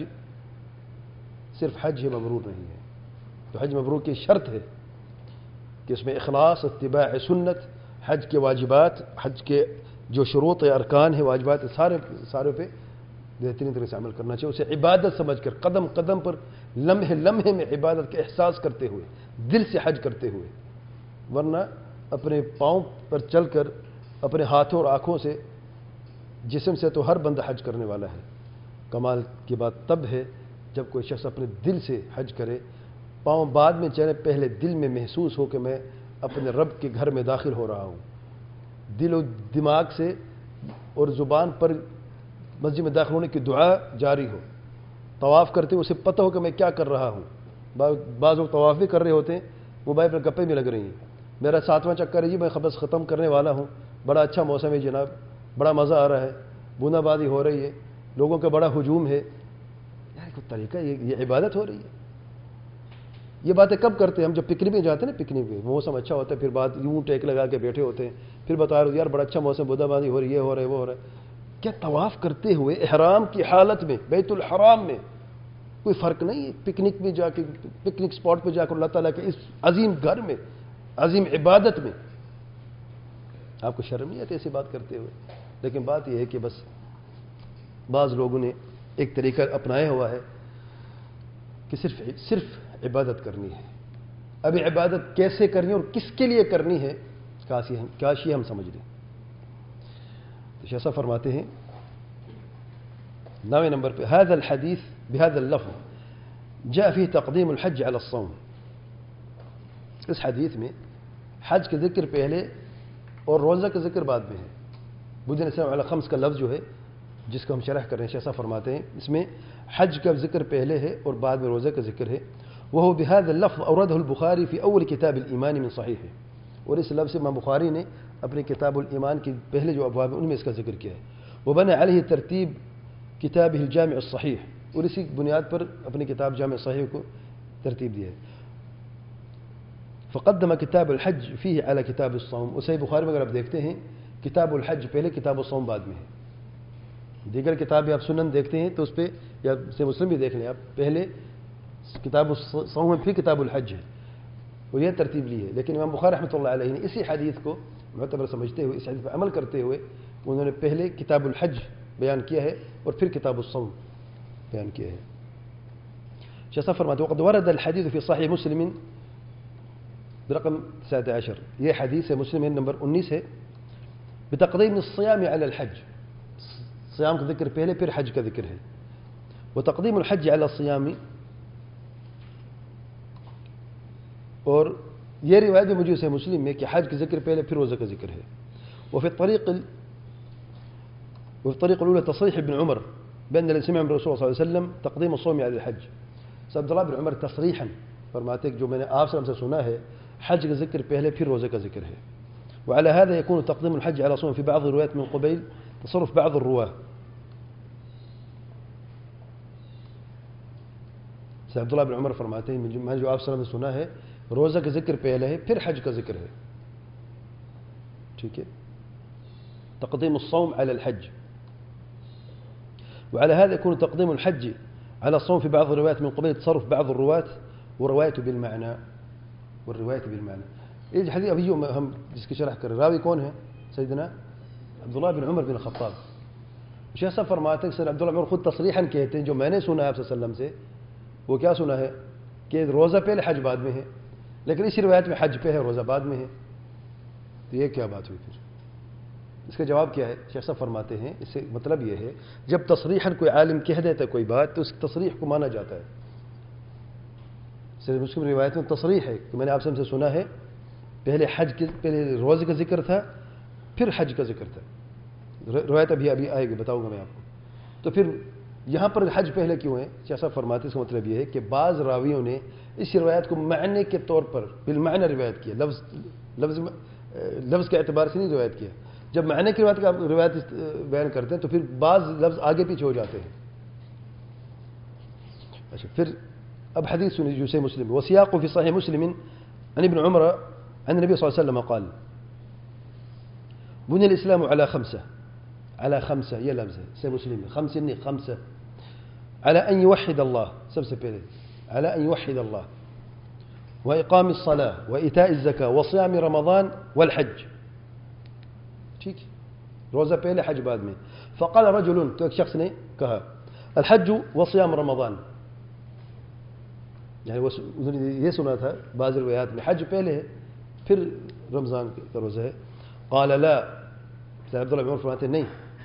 صرف حج ہی مبرور نہیں ہے. تو حج مبرور کی شرط ہے کہ اس میں اخلاص، اتباع سنت، حج کے واجبات، حج کے جو شروط یا ارکان ہیں، واجبات سارے پہ بہترین طرح سے عمل کرنا چاہیے. اسے عبادت سمجھ کر، قدم قدم پر، لمحے لمحے میں عبادت کا احساس کرتے ہوئے، دل سے حج کرتے ہوئے. ورنہ اپنے پاؤں پر چل کر، اپنے ہاتھوں اور آنکھوں سے، جسم سے تو ہر بندہ حج کرنے والا ہے. کمال کی بات تب ہے جب کوئی شخص اپنے دل سے حج کرے، پاؤں بعد میں چلے، پہلے دل میں محسوس ہو کہ میں اپنے رب کے گھر میں داخل ہو رہا ہوں. دل و دماغ سے اور زبان پر مسجد میں داخل ہونے کی دعا جاری ہو. طواف کرتے ہوئے اسے پتہ ہو کہ میں کیا کر رہا ہوں. بعض لوگ طواف بھی کر رہے ہوتے ہیں، موبائل پر گپے بھی لگ رہی ہیں، میرا 7واں چکر ہے جی، میں بس ختم کرنے والا ہوں، بڑا اچھا موسم ہے جناب، بڑا مزہ آ رہا ہے، بوندا بادی ہو رہی ہے، لوگوں کا بڑا ہجوم ہے. یار کوئی طریقہ، یہ عبادت ہو رہی ہے؟ یہ باتیں کب کرتے ہیں ہم؟ جب پکنک میں جاتے ہیں نا، پکنک میں موسم اچھا ہوتا ہے، پھر بات یوں ٹیک لگا کے بیٹھے ہوتے ہیں، پھر بتا رہے یار بڑا اچھا موسم، بوندا بادی ہو رہی ہے، یہ ہو رہا ہے، وہ ہو رہا ہے. کیا طواف کرتے ہوئے احرام کی حالت میں بیت الحرام میں کوئی فرق نہیں ہے؟ پکنک میں جا کے، پکنک اسپاٹ پہ جا کر اللہ تعالیٰ کے اس عظیم گھر میں، عظیم عبادت میں آپ کو شرم نہیں آتی ایسی بات کرتے ہوئے؟ لیکن بات یہ ہے کہ بس بعض لوگوں نے ایک طریقہ اپنایا ہوا ہے کہ صرف عبادت کرنی ہے. اب عبادت کیسے کرنی اور کس کے لیے کرنی ہے کاشی ہم سمجھ لیں. تو شیخ فرماتے ہیں 9 نمبر پہ هذا الحديث بهذا اللفظ جاء فيه تقديم الحج على الصوم. اس حدیث میں حج کا ذکر پہلے اور روزہ کا ذکر بعد میں ہے. بدن اسلام علی خمس کا لفظ جو ہے جس کو ہم شرح کر رہے ہیں، شیخ فرماتے ہیں اس میں حج کا ذکر پہلے ہے اور بعد میں روزہ کا ذکر ہے. وهو بهذا اللفظ اورده البخاری في اول كتاب الايمان من صحيحه. اور اس لفظ سے امام بخاری نے اپنے کتاب الایمان کے پہلے جو ابواب ہیں ان میں اس کا ذکر کیا ہے. وبنى عليه ترتیب کتابه الجامع الصحيح، اور اسی بنیاد پر اپنی کتاب جامع صحیح کو ترتیب دی ہے. فقدم کتاب الحج فيه على کتاب الصوم. اور صحیح بخاری میں اگر آپ دیکھتے ہیں کتاب الحج پہلے، کتاب الصوم بعد میں ہے. دیگر کتابیں آپ سنن دیکھتے ہیں تو اس پہ، یا صحیح مسلم بھی دیکھ لیں آپ، پہلے کتاب الصوم پھر کتاب الحج ہے، اور یہ ترتیب لی ہے. لیکن امام بخاری رحمۃ اللہ علیہ نے اسی حدیث کو معتبر سمجھتے ہوئے، اس حدیث پر عمل کرتے ہوئے، انہوں نے پہلے کتاب الحج بیان کیا ہے اور پھر کتاب الصوم بیان کیا ہے. شیخ فرماتے وقد ورد الحديث في صحيح مسلم برقم 19، یہ حدیث ہے مسلم نمبر 19 ہے، بتقدیم الصيام على الحج، صیام کا ذکر پہلے پھر حج کا ذکر ہے. وہ تقدیم الحج علی الصیام، اور یہ روایت بھی موجود ہے مسلم میں کہ حج کا ذکر پہلے پھر روزہ کا ذکر ہے. وفي الطريق الأولى تصريح ابن عمر بأن الذي سمع من الرسول صلى الله عليه وسلم تقديم الصوم على الحج. عبد الله بن عمر تصریحا فرماتے ہیں جو میں نے آپ سے سنا ہے حج کا ذکر پہلے پھر روزے کا ذکر ہے. وعلى هذا يكون تقديم الحج على صوم في بعض الروايات من قبيل تصرف بعض الرواه. عبداللہ بن عمر فرماتے ہیں میں نے جو آپ نے سنا ہے روزہ کا ذکر پہلے ہے پھر حج کا ذکر ہے. ٹھیک ہے. تقديم الصوم على الحج. وعلى هذا يكون تقديم الحج على الصوم في بعض الروايات من قبيل تصرف بعض الرواة وروايته بالمعنى. والرواية بالمعنى یہ حدیث ابھی جو ہم جس کی شرح کر رہے راوی کون ہے؟ سیدنا عبداللہ بن عمر بن الخطاب. شیخ صاحب فرماتے ہیں سیدنا عبداللہ بن عمر خود تصریحاً کہتے ہیں جو میں نے سنا ہے آپ صلی اللہ علیہ وسلم سے وہ کیا سنا ہے کہ روزہ پہلے حج بعد میں ہے، لیکن اسی روایت میں حج پہ ہے روزہ بعد میں ہے. تو یہ کیا بات ہوئی؟ پھر اس کا جواب کیا ہے؟ شیخ صاحب فرماتے ہیں اس سے مطلب یہ ہے جب تصریحاً کوئی عالم کہہ دیتا ہے کوئی بات تو اس تصریح کو مانا جاتا ہے. صرف مسلم روایت میں تصریح ہے کہ میں نے آپ سے سنا ہے پہلے پہلے روزے کا ذکر تھا پھر حج کا ذکر تھا. روایت ابھی آئے گی بتاؤں گا میں آپ کو. تو پھر یہاں پر حج پہلے کیوں ہے؟ شیخ صاحب فرماتے ہیں اس کا مطلب یہ ہے کہ بعض راویوں نے اس روایت کو معنی کے طور پر بالمعنی روایت کیا، لفظ کے اعتبار سے نہیں روایت کیا. جب معنی کی روایت بیان کرتے ہیں تو پھر بعض لفظ آگے پیچھے ہو جاتے ہیں. اچھا پھر اب حدیث سنی جو سے مسلم وسیاق فی صحیح مسلم عن ابن عمر عن النبي صلى الله عليه وسلم قال بني الإسلام على خمسة یہ لفظ ہے سے مسلم ہے خمسة نہیں خمسة على أن يوحد الله سب سے پہلے على أن يوحد الله وإقام الصلاة وإيتاء الزكاة وصيام رمضان والحج. ٹھیک روزہ پہلے حج بعد میں. فقال رجل تو ایک شخص نے کہا الحج وصيام رمضان، یعنی وہ یہ سنا تھا بعض روایات میں حج پہلے ہے پھر رمضان کا روزہ ہے. قال لا، عبداللہ بن عمر فرماتے نہیں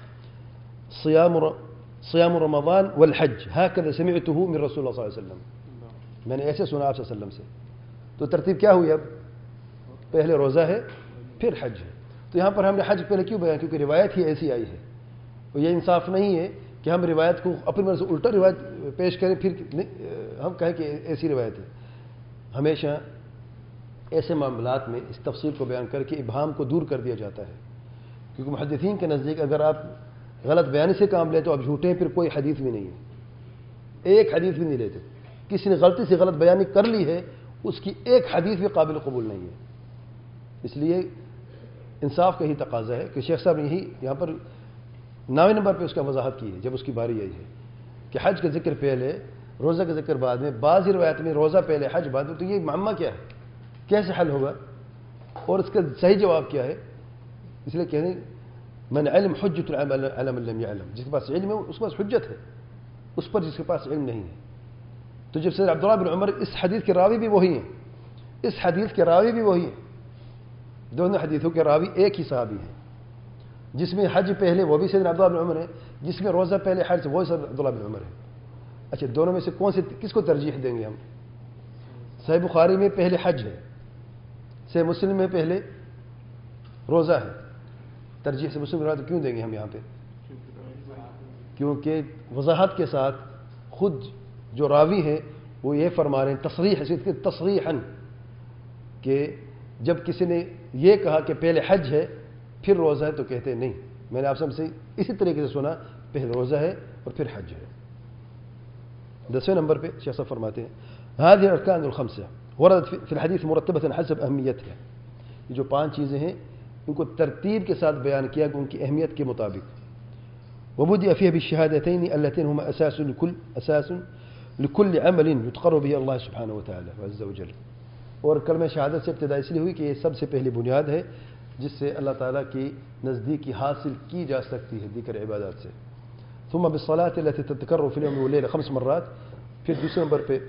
صيام رمضان والحج هكذا سمعته من رسول اللہ صلی اللہ علیہ وسلم، میں نے ایسے سنا آپ صلی اللہ علیہ وسلم سے. تو ترتیب کیا ہوئی؟ اب پہلے روزہ ہے پھر حج ہے. تو یہاں پر ہم نے حج پہلے کیوں بیان؟ کیونکہ روایت ہی ایسی آئی ہے. اور یہ انصاف نہیں ہے کہ ہم روایت کو اپنی مرضی سے الٹا روایت پیش کریں پھر ہم کہیں کہ ایسی روایت ہے. ہمیشہ ایسے معاملات میں اس تفصیل کو بیان کر کے ابہام کو دور کر دیا جاتا ہے. کیونکہ محدثین کے نزدیک اگر آپ غلط بیانی سے کام لیں تو اب جھوٹے ہیں، پھر کوئی حدیث بھی نہیں ہے، ایک حدیث بھی نہیں لیتے. کسی نے غلطی سے غلط بیانی کر لی ہے اس کی ایک حدیث بھی قابل قبول نہیں ہے. اس لیے انصاف کا ہی تقاضا ہے کہ شیخ صاحب نے یہاں پر 9 نمبر پہ اس کا وضاحت کی ہے جب اس کی باری آئی ہے کہ حج کا ذکر پہلے روزہ کا ذکر بعد میں. بعض روایت میں روزہ پہلے حج بعد میں. تو یہ معمہ کیا ہے؟ کیسے حل ہوگا؟ اور اس کا صحیح جواب کیا ہے؟ اس لیے کہنے من علم حجت علی من لم يعلم، جس کے پاس علم ہے اس کے پاس حجت ہے اس پر جس کے پاس علم نہیں ہے. تو جب سے عبداللہ بن عمر اس حدیث کے راوی بھی وہی ہیں، اس حدیث کے راوی بھی وہی ہیں، دونوں حدیثوں کے راوی ایک ہی صحابی ہیں. جس میں حج پہلے وہ بھی سیدنا عبداللہ بن عمر ہے، جس میں روزہ پہلے حج وہ سیدنا عبداللہ بن عمر ہے. اچھا دونوں میں سے کس کو ترجیح دیں گے ہم؟ صحیح بخاری میں پہلے حج ہے، صحیح مسلم میں پہلے روزہ ہے. ترجیح سے مسلم روایت کیوں دیں گے ہم یہاں پہ؟ کیونکہ وضاحت کے ساتھ خود جو راوی ہیں وہ یہ فرما رہے ہیں تصریحاً کہ جب کسی نے یہ کہا کہ پہلے حج ہے پھر روزہ ہے تو کہتے ہیں نہیں، میں نے آپ سے اسی طریقے سے سنا پہلے روزہ ہے اور پھر حج ہے. 10 نمبر پہ شیخ صاحب فرماتے ہیں هذه الاركان الخمسه وردت في الحديث مرتبه حسب اهميتها. یہ جو 5 چیزیں ہیں ان کو ترتیب کے ساتھ بیان کیا کہ ان کی اہمیت کے مطابق. وبدأ فيها بالشهادتين اللتين هما اساس لكل عمل يتقرب به الله سبحانه وتعالى عز وجل. اور کلمہ شہادت سے ابتدا اس لیے ہوئی کہ یہ سب سے پہلی بنیاد ہے جس سے اللہ تعالیٰ کی نزدیکی حاصل کی جا سکتی ہے دیگر عبادات سے. ثم بالصلاة التي تتكرر في اليوم والليلة 5 مرات. پھر دوسرے نمبر پہ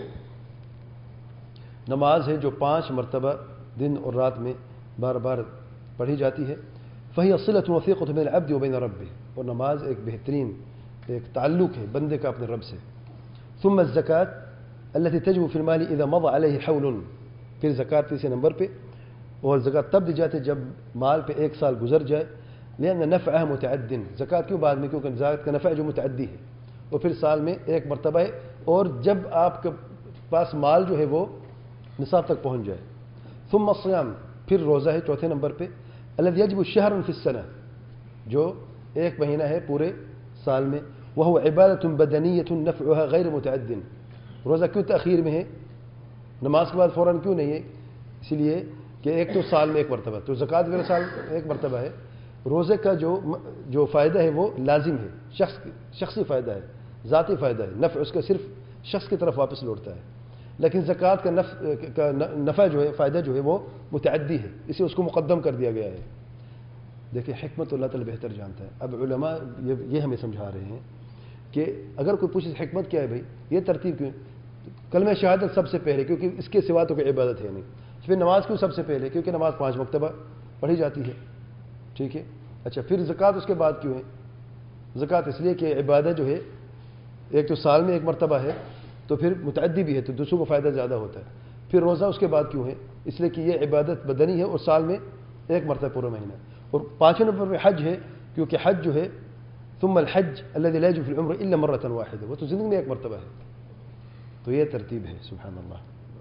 نماز ہے جو 5 مرتبہ دن اور رات میں بار بار پڑھی جاتی ہے. فهي صلة وثيقة بين العبد وبين ربه، اور نماز ایک بہترین ایک تعلق ہے بندے کا اپنے رب سے. ثم الزکاة التي تجب في المال اذا مضى عليه حول، پھر زکوٰۃ تیسرے نمبر پہ، اور زکوٰۃ تب دی جاتی ہے جب مال پہ ایک سال گزر جائے. لأن نفعها متعد، زکوٰۃ کیوں بعد میں؟ کیونکہ زکوٰۃ کا نفع جو متعدی ہے اور پھر سال میں ایک مرتبہ ہے، اور جب آپ کے پاس مال جو ہے وہ نصاب تک پہنچ جائے. ثم الصيام، پھر روزہ ہے چوتھے نمبر پہ. الذي يجب شهر في السنة، جو ایک مہینہ ہے پورے سال میں. وهو عبادة بدنية نفعها غير متعد. روزہ کیوں تاخیر میں ہے؟ نماز کے بعد فوراً کیوں نہیں ہے؟ اس لیے کہ ایک تو سال میں ایک مرتبہ، تو زکوٰۃ وغیرہ سال ایک مرتبہ ہے. روزے کا جو فائدہ ہے وہ لازم ہے، شخصی فائدہ ہے، ذاتی فائدہ ہے، نفع اس کا صرف شخص کی طرف واپس لوٹتا ہے. لیکن زکوٰۃ کا نفع جو ہے، فائدہ جو ہے وہ متعدی ہے، اسے اس کو مقدم کر دیا گیا ہے. دیکھیں حکمت اللہ تعالی بہتر جانتا ہے. اب علماء یہ ہمیں سمجھا رہے ہیں کہ اگر کوئی پوچھے حکمت کیا ہے بھائی، یہ ترتیب کیوں؟ کلمہ شہادت سب سے پہلے، کیونکہ اس کے سوا تو کوئی عبادت ہے نہیں. پھر نماز کیوں سب سے پہلے؟ کیونکہ نماز 5 مرتبہ پڑھی جاتی ہے. ٹھیک ہے. اچھا، پھر زکوٰۃ اس کے بعد کیوں ہے؟ زکوٰۃ اس لیے کہ عبادت جو ہے ایک تو سال میں ایک مرتبہ ہے، تو پھر متعدی بھی ہے، تو دوسروں کو فائدہ زیادہ ہوتا ہے. پھر روزہ اس کے بعد کیوں ہے؟ اس لیے کہ یہ عبادت بدنی ہے اور سال میں ایک مرتبہ پورا مہینہ. اور 5ویں نمبر پہ حج ہے، کیونکہ حج جو ہے ثم الحج الذي لا يجب في العمر الا مره واحده، وہ تو زندگی میں ایک مرتبہ ہے. تو یہ ترتیب ہے. سبحان اللہ.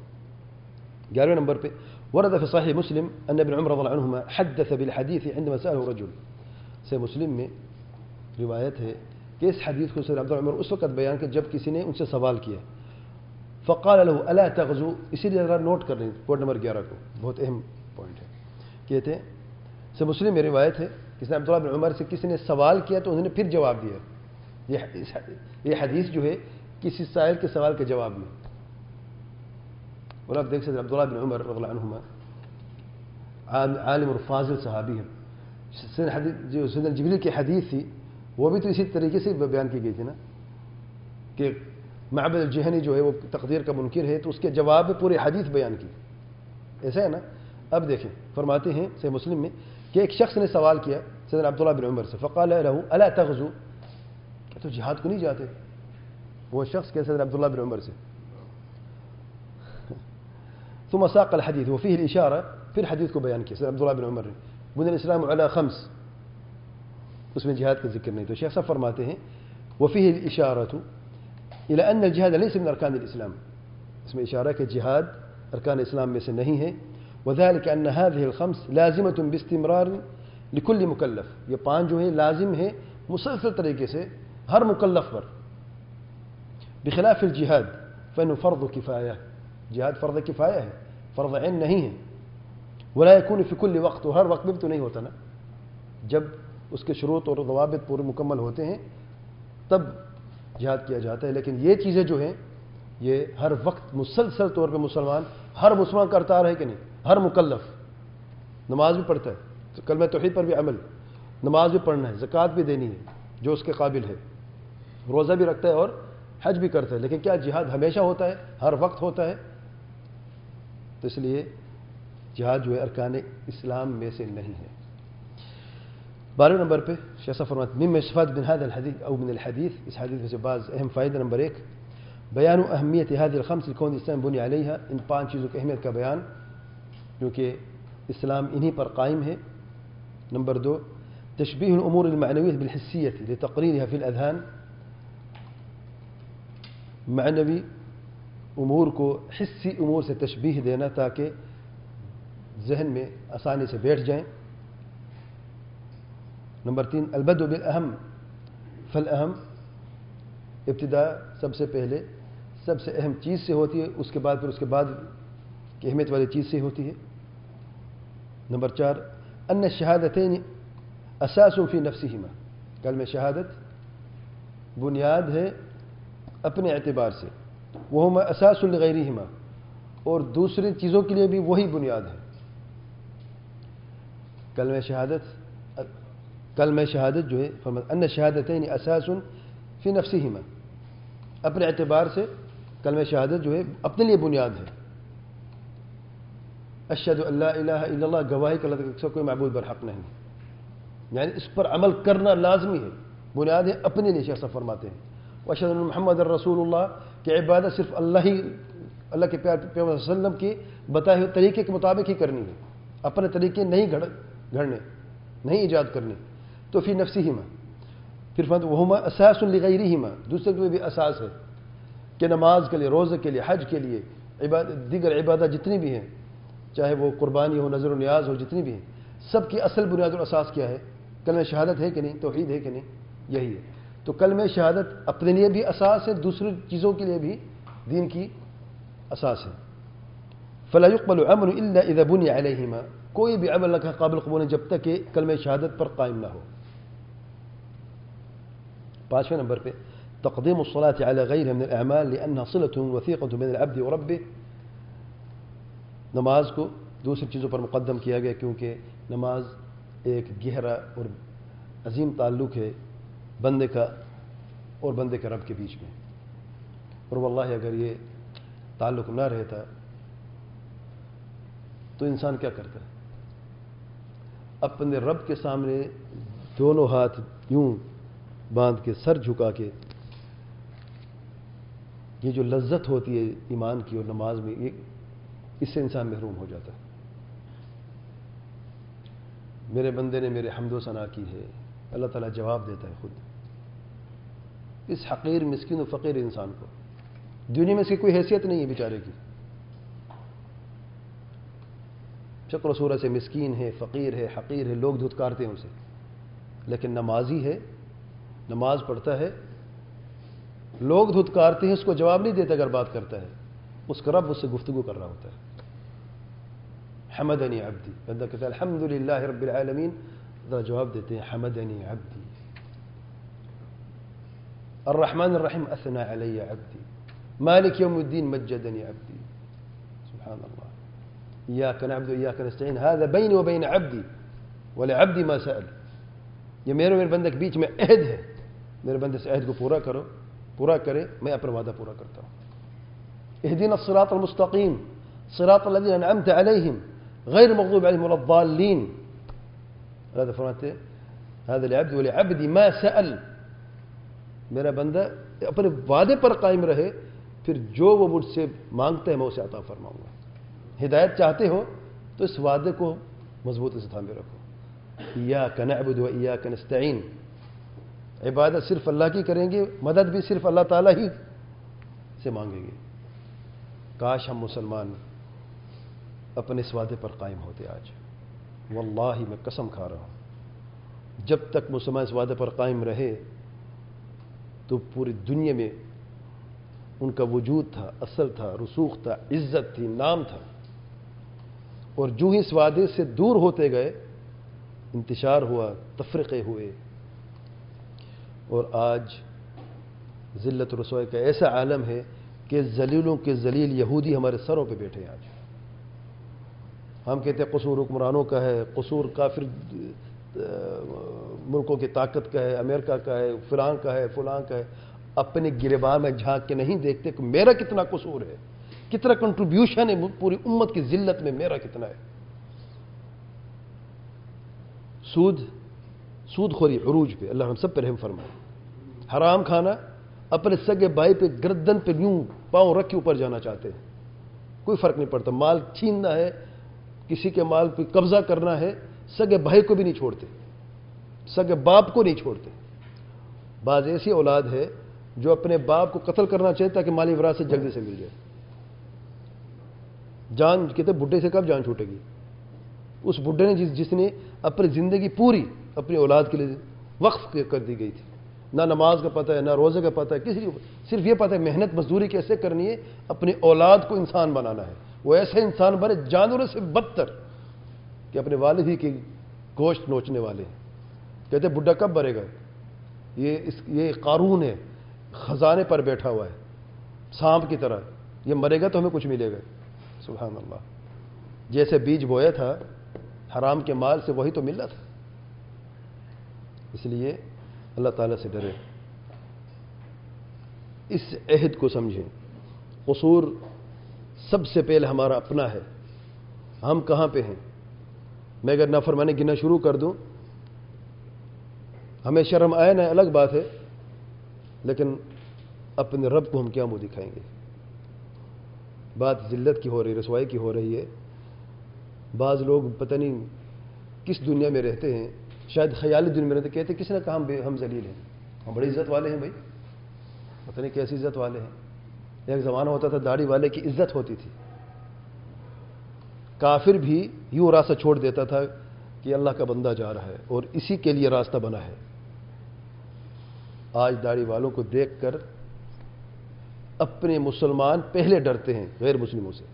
11ویں نمبر پہ ورد في صحيح مسلم ان ابن عمر رضي الله عنهما حدث بالحديث عندما سأله رجل. سے مسلم میں روایت ہے کہ اس حدیث کو سید عبداللہ عمر اس وقت بیان کہ جب کسی نے ان سے سوال کیا. فقال له الا تغزو، اسی لیے ذرا نوٹ کر لیں پوائنٹ نمبر 11 کو، بہت اہم پوائنٹ ہے. کہتے ہیں سے مسلم میں روایت ہے کہ سید عبداللہ بن عمر سے کسی نے سوال کیا تو انہوں نے پھر جواب دیا. یہ حدیث جو ہے کسی سائل کے سوال کے جواب میں. اور آپ دیکھ سکتے ہیں عبداللہ بن عمر رضی اللہ عنہما عالم اور فاضل صحابی ہے. جو سیدنا جبریل کی حدیث تھی وہ بھی تو اسی طریقے سے بیان کی گئی تھی نا، کہ معبد الجہنی جو ہے وہ تقدیر کا منکر ہے، تو اس کے جواب میں پوری حدیث بیان کی. ایسا ہے نا. اب دیکھیں فرماتے ہیں صحیح مسلم میں کہ ایک شخص نے سوال کیا سیدنا عبداللہ بن عمر سے، فقال له الا تغزو، کہ تو جہاد کو نہیں جاتے؟ وہ شخص کہ سیدنا عبداللہ بن عمر سے. ثم ساق الحديث وفيه الاشاره، پھر حدیث کو بیان کیا سیدنا عبداللہ بن عمر نے. بني الاسلام على 5، اس میں جہاد کا ذکر نہیں. تو شیخ صاحب فرماتے ہیں وفيه الاشاره الى ان الجهاد ليس من ارکان الاسلام، اس میں اشارہ کہ جہاد ارکان اسلام میں سے نہیں ہے. وذلك ان هذه الخمس لازمه باستمرار لكل مکلف، یہ 5 جو ہے لازم ہے مسلسل طریقے سے ہر مکلف پر. بخلاف الجهاد فانه فرض کفایہ، جہاد فرض کفایہ ہے، فرض عین نہیں ہے. ولا يكون في كل وقت، اور ہر وقت میں بھی تو نہیں ہوتا نا. جب اس کے شروط اور ضوابط پورے مکمل ہوتے ہیں تب جہاد کیا جاتا ہے. لیکن یہ چیزیں جو ہیں یہ ہر وقت مسلسل طور پہ مسلمان، ہر مسلمان کرتا رہے کہ نہیں، ہر مکلف نماز بھی پڑھتا ہے، کلمہ توحید پر بھی عمل، نماز بھی پڑھنا ہے، زکوٰۃ بھی دینی ہے جو اس کے قابل ہے، روزہ بھی رکھتا ہے اور حج بھی کرتا ہے. لیکن کیا جہاد ہمیشہ ہوتا ہے، ہر وقت ہوتا ہے؟ تو اس لیے جہاد جو ہے ارکان اسلام میں سے نہیں ہے. 12 نمبر پہ شیخ صاحب فرماتے ہیں مما يستفاد من هذا الحديث او من الحديث، اس حدیث میں سے بعض اہم فائدہ. نمبر 1 بیان اہمیت هذه الخمس لكون الاسلام بني عليها، ان 5 چیزوں کی اہمیت کا بیان کیونکہ اسلام انہی پر قائم ہے. نمبر 2 تشبیہ الامور المعنویہ بالحسیہ لتقريرها في الاذهان، معنوی امور کو حسی امور سے تشبیہ دینا تاکہ ذہن میں آسانی سے بیٹھ جائیں. نمبر 3 البدء بالاہم فالاہم، ابتدا سب سے پہلے سب سے اہم چیز سے ہوتی ہے، اس کے بعد پھر اس کے بعد کی اہمیت والی چیز سے ہوتی ہے. نمبر 4 ان الشہادتین اساس فی نفسہما، کلمہ شہادت بنیاد ہے اپنے اعتبار سے، وہما اساس لغیرہما، اور دوسری چیزوں کے لیے بھی وہی بنیاد ہے. کلمہ شہادت جو ہے ان الشہادتین اساس فی نفسہما، اپنے اعتبار سے کلمہ شہادت جو ہے اپنے لیے بنیاد ہے. اشہد ان لا الہ الا اللہ، گواہی کہ اللہ کا کوئی معبود برحق نہیں. یعنی اس پر عمل کرنا لازمی ہے، بنیاد ہے اپنے لیے شیخ صاحب فرماتے ہیں واشهد ان محمد رسول اللہ کہ عبادت صرف اللہ کے پیارے پیغمبر صلی اللہ علیہ وسلم کے بتائے ہوئے طریقے کے مطابق ہی کرنی ہے، اپنے طریقے نہیں گھڑنے، نہیں ایجاد کرنے. تو فی نفسہما، پھر فرماتے وہما اساس لغیرہما، دوسرے کے لیے بھی اساس ہے کہ نماز کے لیے، روزے کے لیے، حج کے لیے، دیگر عبادت جتنی بھی ہیں، چاہے وہ قربانی ہو، نظر و نیاز ہو، جتنی بھی ہیں، سب کی اصل بنیاد اور اساس کیا ہے؟ کلمہ شہادت ہے کہ نہیں، توحید ہے کہ نہیں، یہی ہے. تو کلمہ شہادت اپنے لیے بھی اساس ہے، دوسری چیزوں کے لیے بھی دین کی اساس ہے. فلا يقبل عمل الا اذا بني عليهما، کوئی بھی عمل کا قابل قبول نہیں جب تک کہ کلمہ شہادت پر قائم نہ ہو. 5 نمبر پہ تقدیم الصلاة على غيرها من الاعمال لانها صلة وثيقة بين العبد وربه، نماز کو دوسری چیزوں پر مقدم کیا گیا کیونکہ نماز ایک گہرا اور عظیم تعلق ہے بندے کا اور بندے کے رب کے بیچ میں. اور واللہ اگر یہ تعلق نہ رہتا تو انسان کیا کرتا ہے؟ اپنے رب کے سامنے دونوں ہاتھ یوں باندھ کے، سر جھکا کے، یہ جو لذت ہوتی ہے ایمان کی اور نماز میں، اس سے انسان محروم ہو جاتا ہے. میرے بندے نے میرے حمد و ثنا کی ہے، اللہ تعالیٰ جواب دیتا ہے خود اس حقیر مسکین و فقیر انسان کو. دنیا میں اس کی کوئی حیثیت نہیں ہے بیچارے کی، شکل و صورت سے مسکین ہے، فقیر ہے، حقیر ہے، لوگ دھتکارتے ہیں اسے، لیکن نمازی ہے، نماز پڑھتا ہے، لوگ دھتکارتے ہیں، اس کو جواب نہیں دیتا. اگر بات کرتا ہے اس کا رب اس سے گفتگو کر رہا ہوتا ہے. حمدنی عبدی، بندہ کہتا ہے الحمدللہ رب العالمین، ذرا جواب دیتے ہیں حمدنی عبدی. الرحمن الرحیم اثنى علی عبدی، مالک یوم الدین مجدنی عبدی. سبحان اللہ. ایاک نعبد و ایاک نستعین، هذا بینی و بین عبدی ولعبدی ما سأل. یہ میرے بندے کے بیچ میں عہد ہے، میرے بندے سے عہد کو پورا کرے، میں اپنا وعدہ پورا کرتا ہوں. اهدنا الصراط المستقیم صراط الذین انعمت علیہم غیر المغضوب علیہم ولا الضالین. اللہ فرماتے ہیں هذا لعبدی ولعبدی ما سأل، میرا بندہ اپنے وعدے پر قائم رہے، پھر جو وہ مجھ سے مانگتا ہے میں اسے عطا فرماؤں گا. ہدایت چاہتے ہو تو اس وعدے کو مضبوطی سے تھامے رکھو. ایاک نعبد و ایاک نستعین، عبادت صرف اللہ کی کریں گے، مدد بھی صرف اللہ تعالیٰ ہی سے مانگیں گے. کاش ہم مسلمان اپنے اس وعدے پر قائم ہوتے آج. واللہ میں قسم کھا رہا ہوں جب تک مسلمان اس وعدے پر قائم رہے تو پوری دنیا میں ان کا وجود تھا، اثر تھا، رسوخ تھا، عزت تھی، نام تھا. اور جو ہی اس وعدے سے دور ہوتے گئے انتشار ہوا، تفرقے ہوئے، اور آج ذلت و رسوائی کا ایسا عالم ہے کہ ذلیلوں کے ذلیل یہودی ہمارے سروں پہ بیٹھے ہیں. آج ہم کہتے ہیں قصور حکمرانوں کا ہے، قصور کافر ملکوں کی طاقت کا ہے، امریکہ کا ہے، فلاں کا ہے، فلاں کا ہے. اپنے گریبان میں جھانک کے نہیں دیکھتے کہ میرا کتنا قصور ہے، کتنا کنٹریبیوشن ہے پوری امت کی ذلت میں، میرا کتنا ہے. سود خوری عروج پہ، اللہ ہم سب پہ رحم فرمائے. حرام کھانا، اپنے سگے بھائی پہ گردن پہ یوں پاؤں رکھ کے اوپر جانا چاہتے ہیں، کوئی فرق نہیں پڑتا. مال چھیننا ہے، کسی کے مال پہ قبضہ کرنا ہے، سگے بھائی کو بھی نہیں چھوڑتے، سگے باپ کو نہیں چھوڑتے. بعض ایسی اولاد ہے جو اپنے باپ کو قتل کرنا چاہتا ہے کہ مالی وراثت جلدی سے مل جائے. جان کہتے بڈھے سے کب جان چھوٹے گی؟ اس بڈھے نے جس نے اپنی زندگی پوری اپنی اولاد کے لیے وقف کر دی گئی تھی. نہ نماز کا پتہ ہے، نہ روزے کا پتہ ہے، کسی کو صرف یہ پتہ ہے محنت مزدوری کیسے کرنی ہے، اپنی اولاد کو انسان بنانا ہے. وہ ایسے انسان بنے جانوروں سے بدتر کہ اپنے والد ہی کی گوشت نوچنے والے. کہتے بڈھا کب مرے گا؟ یہ قارون ہے، خزانے پر بیٹھا ہوا ہے سانپ کی طرح، یہ مرے گا تو ہمیں کچھ ملے گا. سبحان اللہ. جیسے بیج بویا تھا حرام کے مال سے، وہی تو ملا تھا. اس لیے اللہ تعالیٰ سے ڈرے، اس عہد کو سمجھیں. قصور سب سے پہلے ہمارا اپنا ہے. ہم کہاں پہ ہیں؟ میں اگر نافرمانی گننا شروع کر دوں ہمیں شرم آئے نہ الگ بات ہے، لیکن اپنے رب کو ہم کیا منہ دکھائیں گے؟ بات ذلت کی ہو رہی، رسوائی کی ہو رہی ہے۔ بعض لوگ پتہ نہیں کس دنیا میں رہتے ہیں، شاید خیالی دنیا میں رہتے، کہتے کس نے کہا ہم ذلیل ہیں، ہم بڑی عزت والے ہیں بھائی، پتہ نہیں کیسی عزت والے ہیں۔ ایک زمانہ ہوتا تھا داڑھی والے کی عزت ہوتی تھی، کافر بھی یوں راستہ چھوڑ دیتا تھا کہ اللہ کا بندہ جا رہا ہے اور اسی کے لیے راستہ بنا ہے۔ آج داڑھی والوں کو دیکھ کر اپنے مسلمان پہلے ڈرتے ہیں غیر مسلموں سے۔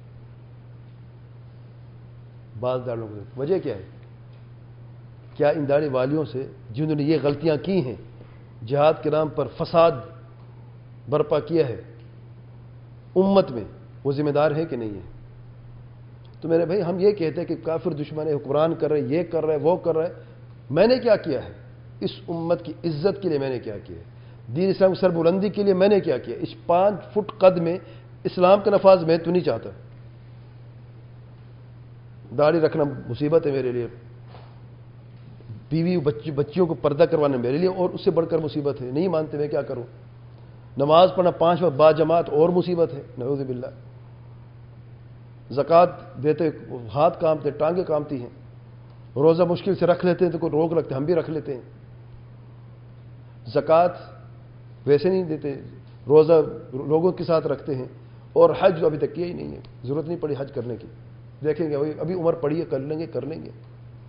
بعض داڑھیوں کو وجہ کیا ہے؟ کیا ان داڑھی والیوں سے جنہوں نے یہ غلطیاں کی ہیں، جہاد کے نام پر فساد برپا کیا ہے امت میں، وہ ذمہ دار ہے کہ نہیں ہے؟ تو میرے بھائی ہم یہ کہتے ہیں کہ کافر دشمن حکمران کر رہے، یہ کر رہے، وہ کر رہے، میں نے کیا کیا ہے؟ اس امت کی عزت کے لیے میں نے کیا کیا ہے؟ دین اسلام کی سربلندی کے لیے میں نے کیا کیا؟ اس 5 فٹ قد میں اسلام کا نفاذ میں تو نہیں چاہتا۔ داڑھی رکھنا مصیبت ہے میرے لیے، بیوی بچیوں کو پردہ کروانا میرے لیے اور اس سے بڑھ کر مصیبت ہے، نہیں مانتے میں کیا کروں؟ نماز پڑھنا 5 وقت با جماعت اور مصیبت ہے، نعوذ باللہ۔ زکوٰۃ دیتے ہاتھ کامتے، ٹانگیں کامتی ہیں، روزہ مشکل سے رکھ لیتے ہیں تو کوئی روک لگتے، ہم بھی رکھ لیتے ہیں۔ زکوٰۃ ویسے نہیں دیتے، روزہ لوگوں کے ساتھ رکھتے ہیں، اور حج ابھی تک کیا ہی نہیں ہے، ضرورت نہیں پڑی حج کرنے کی، دیکھیں گے ابھی عمر پڑی ہے، کر لیں گے۔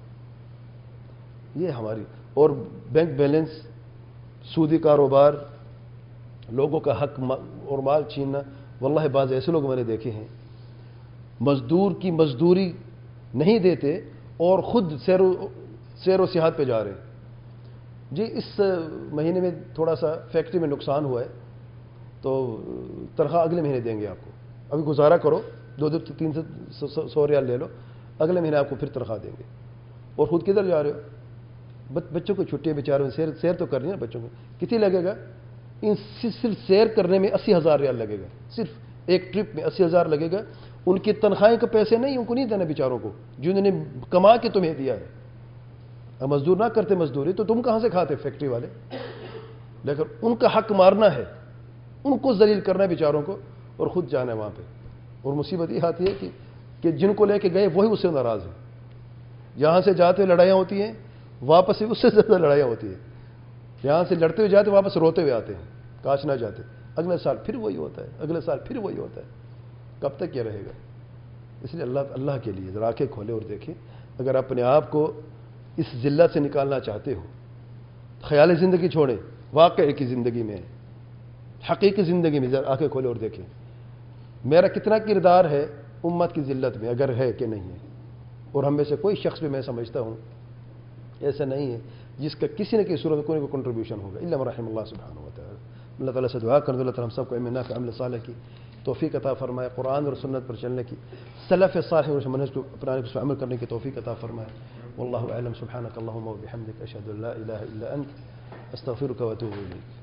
یہ ہماری، اور بینک بیلنس، سودی کاروبار، لوگوں کا حق اور مال چھیننا۔ واللہ بعض ایسے لوگ میں نے دیکھے ہیں مزدور کی مزدوری نہیں دیتے اور خود سیر و سیاحت پہ جا رہے ہیں۔ جی اس مہینے میں تھوڑا سا فیکٹری میں نقصان ہوا ہے تو تنخواہ اگلے مہینے دیں گے آپ کو، ابھی گزارا کرو، 200-300 ریال لے لو، اگلے مہینے آپ کو پھر تنخواہ دیں گے۔ اور خود کدھر جا رہے ہو؟ بچوں کو چھٹیاں بیچاروں سیر تو کرنی ہے بچوں کو، کتنی لگے گا؟ ان صرف سیر کرنے میں 80,000 ریال لگے گا، صرف ایک ٹرپ میں 80,000 لگے گا۔ ان کی تنخواہیں کے پیسے نہیں، ان کو نہیں دینا بیچاروں کو، جنہوں نے کما کے تمہیں دیا ہے۔ اب مزدور نہ کرتے مزدوری تو تم کہاں سے کھاتے فیکٹری والے؟ لیکن ان کا حق مارنا ہے، ان کو ذلیل کرنا ہے بیچاروں کو، اور خود جانا ہے وہاں پہ۔ اور مصیبت یہ آتی ہے کہ جن کو لے کے گئے وہی اس سے ناراض ہیں، یہاں سے جاتے ہوئے لڑائیاں ہوتی ہیں، واپس سے اس سے زیادہ لڑائیاں ہوتی ہیں۔ یہاں سے لڑتے ہوئے جاتے واپس روتے ہوئے آتے ہیں، کاش نہ جاتے، اگلے سال پھر وہی ہوتا ہے، اگلے سال پھر وہی ہوتا ہے۔ کب تک یہ رہے گا؟ اس لیے اللہ کے لیے ذرا آنکھیں کھولے اور دیکھیں، اگر اپنے آپ کو اس ذلت سے نکالنا چاہتے ہو، خیالی زندگی چھوڑیں، واقعی کی زندگی میں، حقیقی زندگی میں ذرا آنکھیں کھولے اور دیکھیں میرا کتنا کردار ہے امت کی ذلت میں، اگر ہے کہ نہیں ہے۔ اور ہم میں سے کوئی شخص بھی میں سمجھتا ہوں ایسا نہیں ہے جس کا کسی نہ کسی صورت میں کوئی نہ کوئی کنٹریبیوشن ہوگا، الا من رحم اللہ سبحانہ و تعالی۔ اللہ تعالیٰ سے دعا کر دو اللہ تعالیٰ ہم سب کو علم نافع عمل صالح کی توفیق عطا فرمائے، قرآن اور سنت پر چلنے کی، سلف صالح اور منہج کو اپنانے کو عمل کرنے کی توفیق عطا فرمائے۔ واللہ اعلم، سبحانک اللہم و بحمدک، اشہد ان لا الہ الا انت، استغفرک و اتوب الیک۔